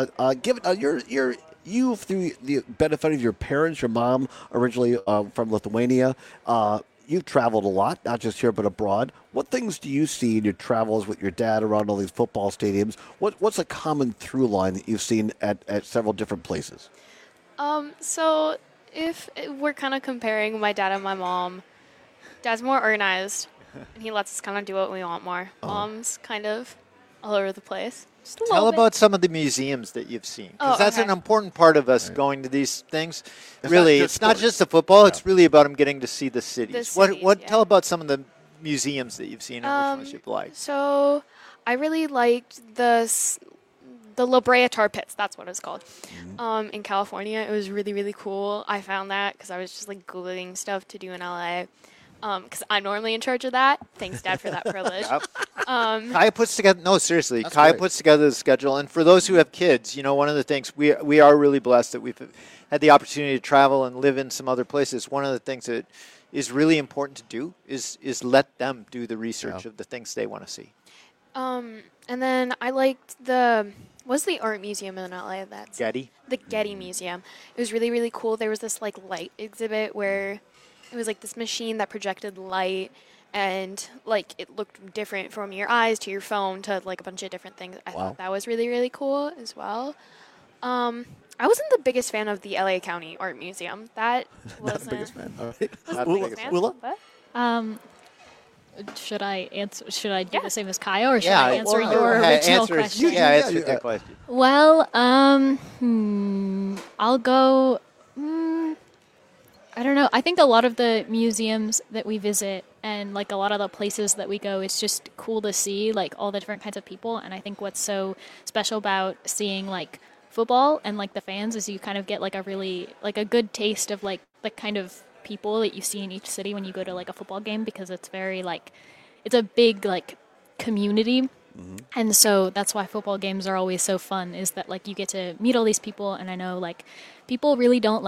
You, through the benefit of your parents, your mom originally from Lithuania, you've traveled a lot, not just here but abroad. What things do you see in your travels with your dad around all these football stadiums? What's a common through line that you've seen at several different places? So if we're kind of comparing my dad and my mom, Dad's more organized, and he lets us kind of do what we want more. Mom's kind of all over the place. Just a Tell little bit. about some of the museums that you've seen, because that's an important part of us going to these things. It's not just the football; it's really about them getting to see the cities. Tell about some of the museums that you've seen and which ones you've liked. So I really liked the La Brea Tar Pits. That's what it's called. In California, it was really, really cool. I found that because I was just Googling stuff to do in LA. Because I'm normally in charge of that. Thanks, Dad, for that privilege. Kaya puts together. No, seriously, Kaya puts together the schedule. And for those who have kids, one of the things we are really blessed that we've had the opportunity to travel and live in some other places. One of the things that is really important to do is let them do the research of the things they want to see. And then I liked what's the art museum in LA? That's Getty. The Getty Museum. It was really, really cool. There was this light exhibit where it was this machine that projected light, and it looked different from your eyes to your phone to a bunch of different things. I thought that was really, really cool as well. I wasn't the biggest fan of the LA County Art Museum. That wasn't the biggest fan. All right. Ula? Should I answer? Should I do the same as Kaya, or should I answer your original original question? Answer their question. Well, I'll go. I don't know. I think a lot of the museums that we visit and a lot of the places that we go, it's just cool to see all the different kinds of people. And I think what's so special about seeing football and the fans is you kind of get a really a good taste of the kind of people that you see in each city when you go to a football game, because it's very it's a big community. Mm-hmm. And so that's why football games are always so fun, is that you get to meet all these people. And I know people really don't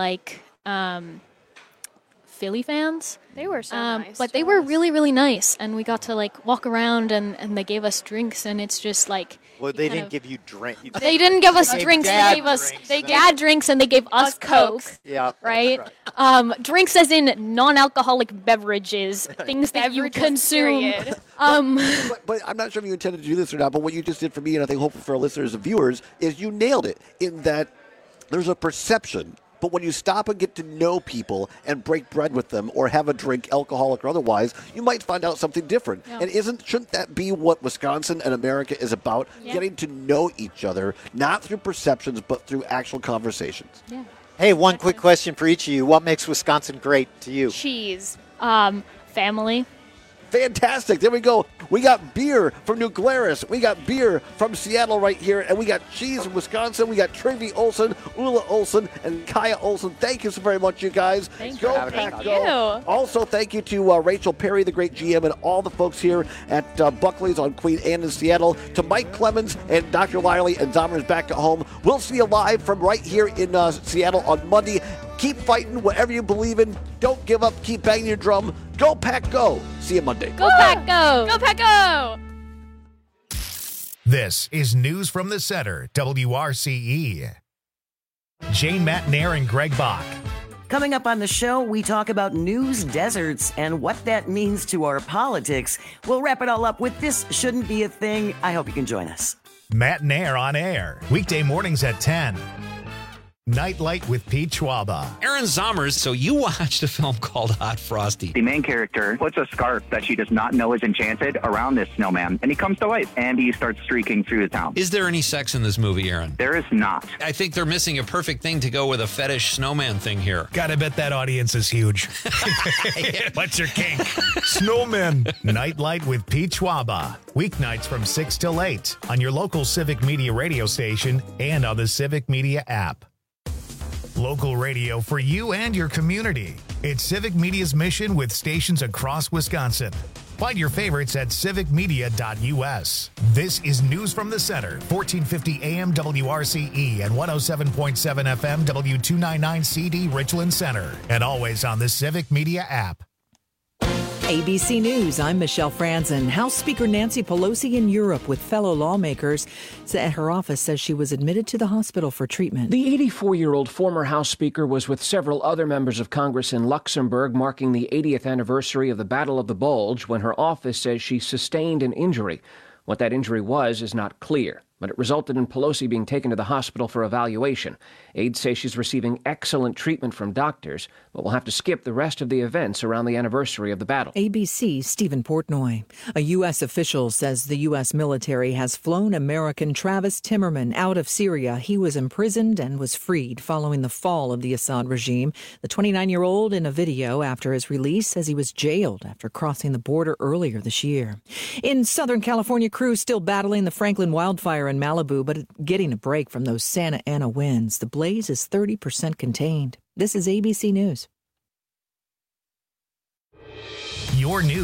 Philly fans. They were so nice. But they were really, really nice. And we got to walk around and they gave us drinks, and it's just Well, they didn't give you drinks. They didn't give us drinks. They gave drinks and they gave us Coke. Yeah. Right? Drinks as in non-alcoholic beverages, things that you consume. But I'm not sure if you intended to do this or not, but what you just did for me, and I think hopefully for our listeners and viewers, is you nailed it in that there's a perception. But when you stop and get to know people and break bread with them or have a drink, alcoholic or otherwise, you might find out something different. Yeah. And shouldn't that be what Wisconsin and America is about? Yeah. Getting to know each other, not through perceptions, but through actual conversations. Yeah. Hey, one quick question for each of you. What makes Wisconsin great to you? Cheese. Family. Fantastic. There we go. We got beer from New Glarus. We got beer from Seattle right here. And we got cheese from Wisconsin. We got Trivy Olson, Ula Olson, and Kaya Olson. Thank you so very much, you guys. Thank you. Thank you. Also, thank you to Rachel Perry, the great GM, and all the folks here at Buckley's on Queen Anne in Seattle. To Mike Clemens and Dr. Wiley and Zommers back at home. We'll see you live from right here in Seattle on Monday. Keep fighting whatever you believe in. Don't give up. Keep banging your drum. Go Pack Go. See you Monday. Go Pack Go. Go Pack Go. This is News from the Center, WRCE. Jane Matt Nair and Greg Bach. Coming up on the show, we talk about news deserts and what that means to our politics. We'll wrap it all up with This Shouldn't Be a Thing. I hope you can join us. Matt Nair on air, weekday mornings at 10. Nightlight with Pete Schwaba. Aaron Zommers, so you watched a film called Hot Frosty. The main character puts a scarf that she does not know is enchanted around this snowman, and he comes to life, and he starts streaking through the town. Is there any sex in this movie, Aaron? There is not. I think they're missing a perfect thing to go with a fetish snowman thing here. Gotta bet that audience is huge. What's your kink? Snowmen. Nightlight with Pete Schwaba. Weeknights from 6 till 8 on your local Civic Media radio station and on the Civic Media app. Local radio for you and your community. It's Civic Media's mission with stations across Wisconsin. Find your favorites at civicmedia.us. This is News from the Center, 1450 AM WRCE and 107.7 FM W299 CD Richland Center, and always on the Civic Media app. ABC News, I'm Michelle Franzen. House Speaker Nancy Pelosi in Europe with fellow lawmakers. Her office says she was admitted to the hospital for treatment. The 84-year-old former House Speaker was with several other members of Congress in Luxembourg marking the 80th anniversary of the Battle of the Bulge when her office says she sustained an injury. What that injury was is not clear, but it resulted in Pelosi being taken to the hospital for evaluation. Aides say she's receiving excellent treatment from doctors, but will have to skip the rest of the events around the anniversary of the battle. ABC's Stephen Portnoy. A U.S. official says the U.S. military has flown American Travis Timmerman out of Syria. He was imprisoned and was freed following the fall of the Assad regime. The 29-year-old in a video after his release says he was jailed after crossing the border earlier this year. In Southern California, crews still battling the Franklin wildfire in Malibu, but getting a break from those Santa Ana winds. The blaze is 30% contained. This is ABC News. Your news.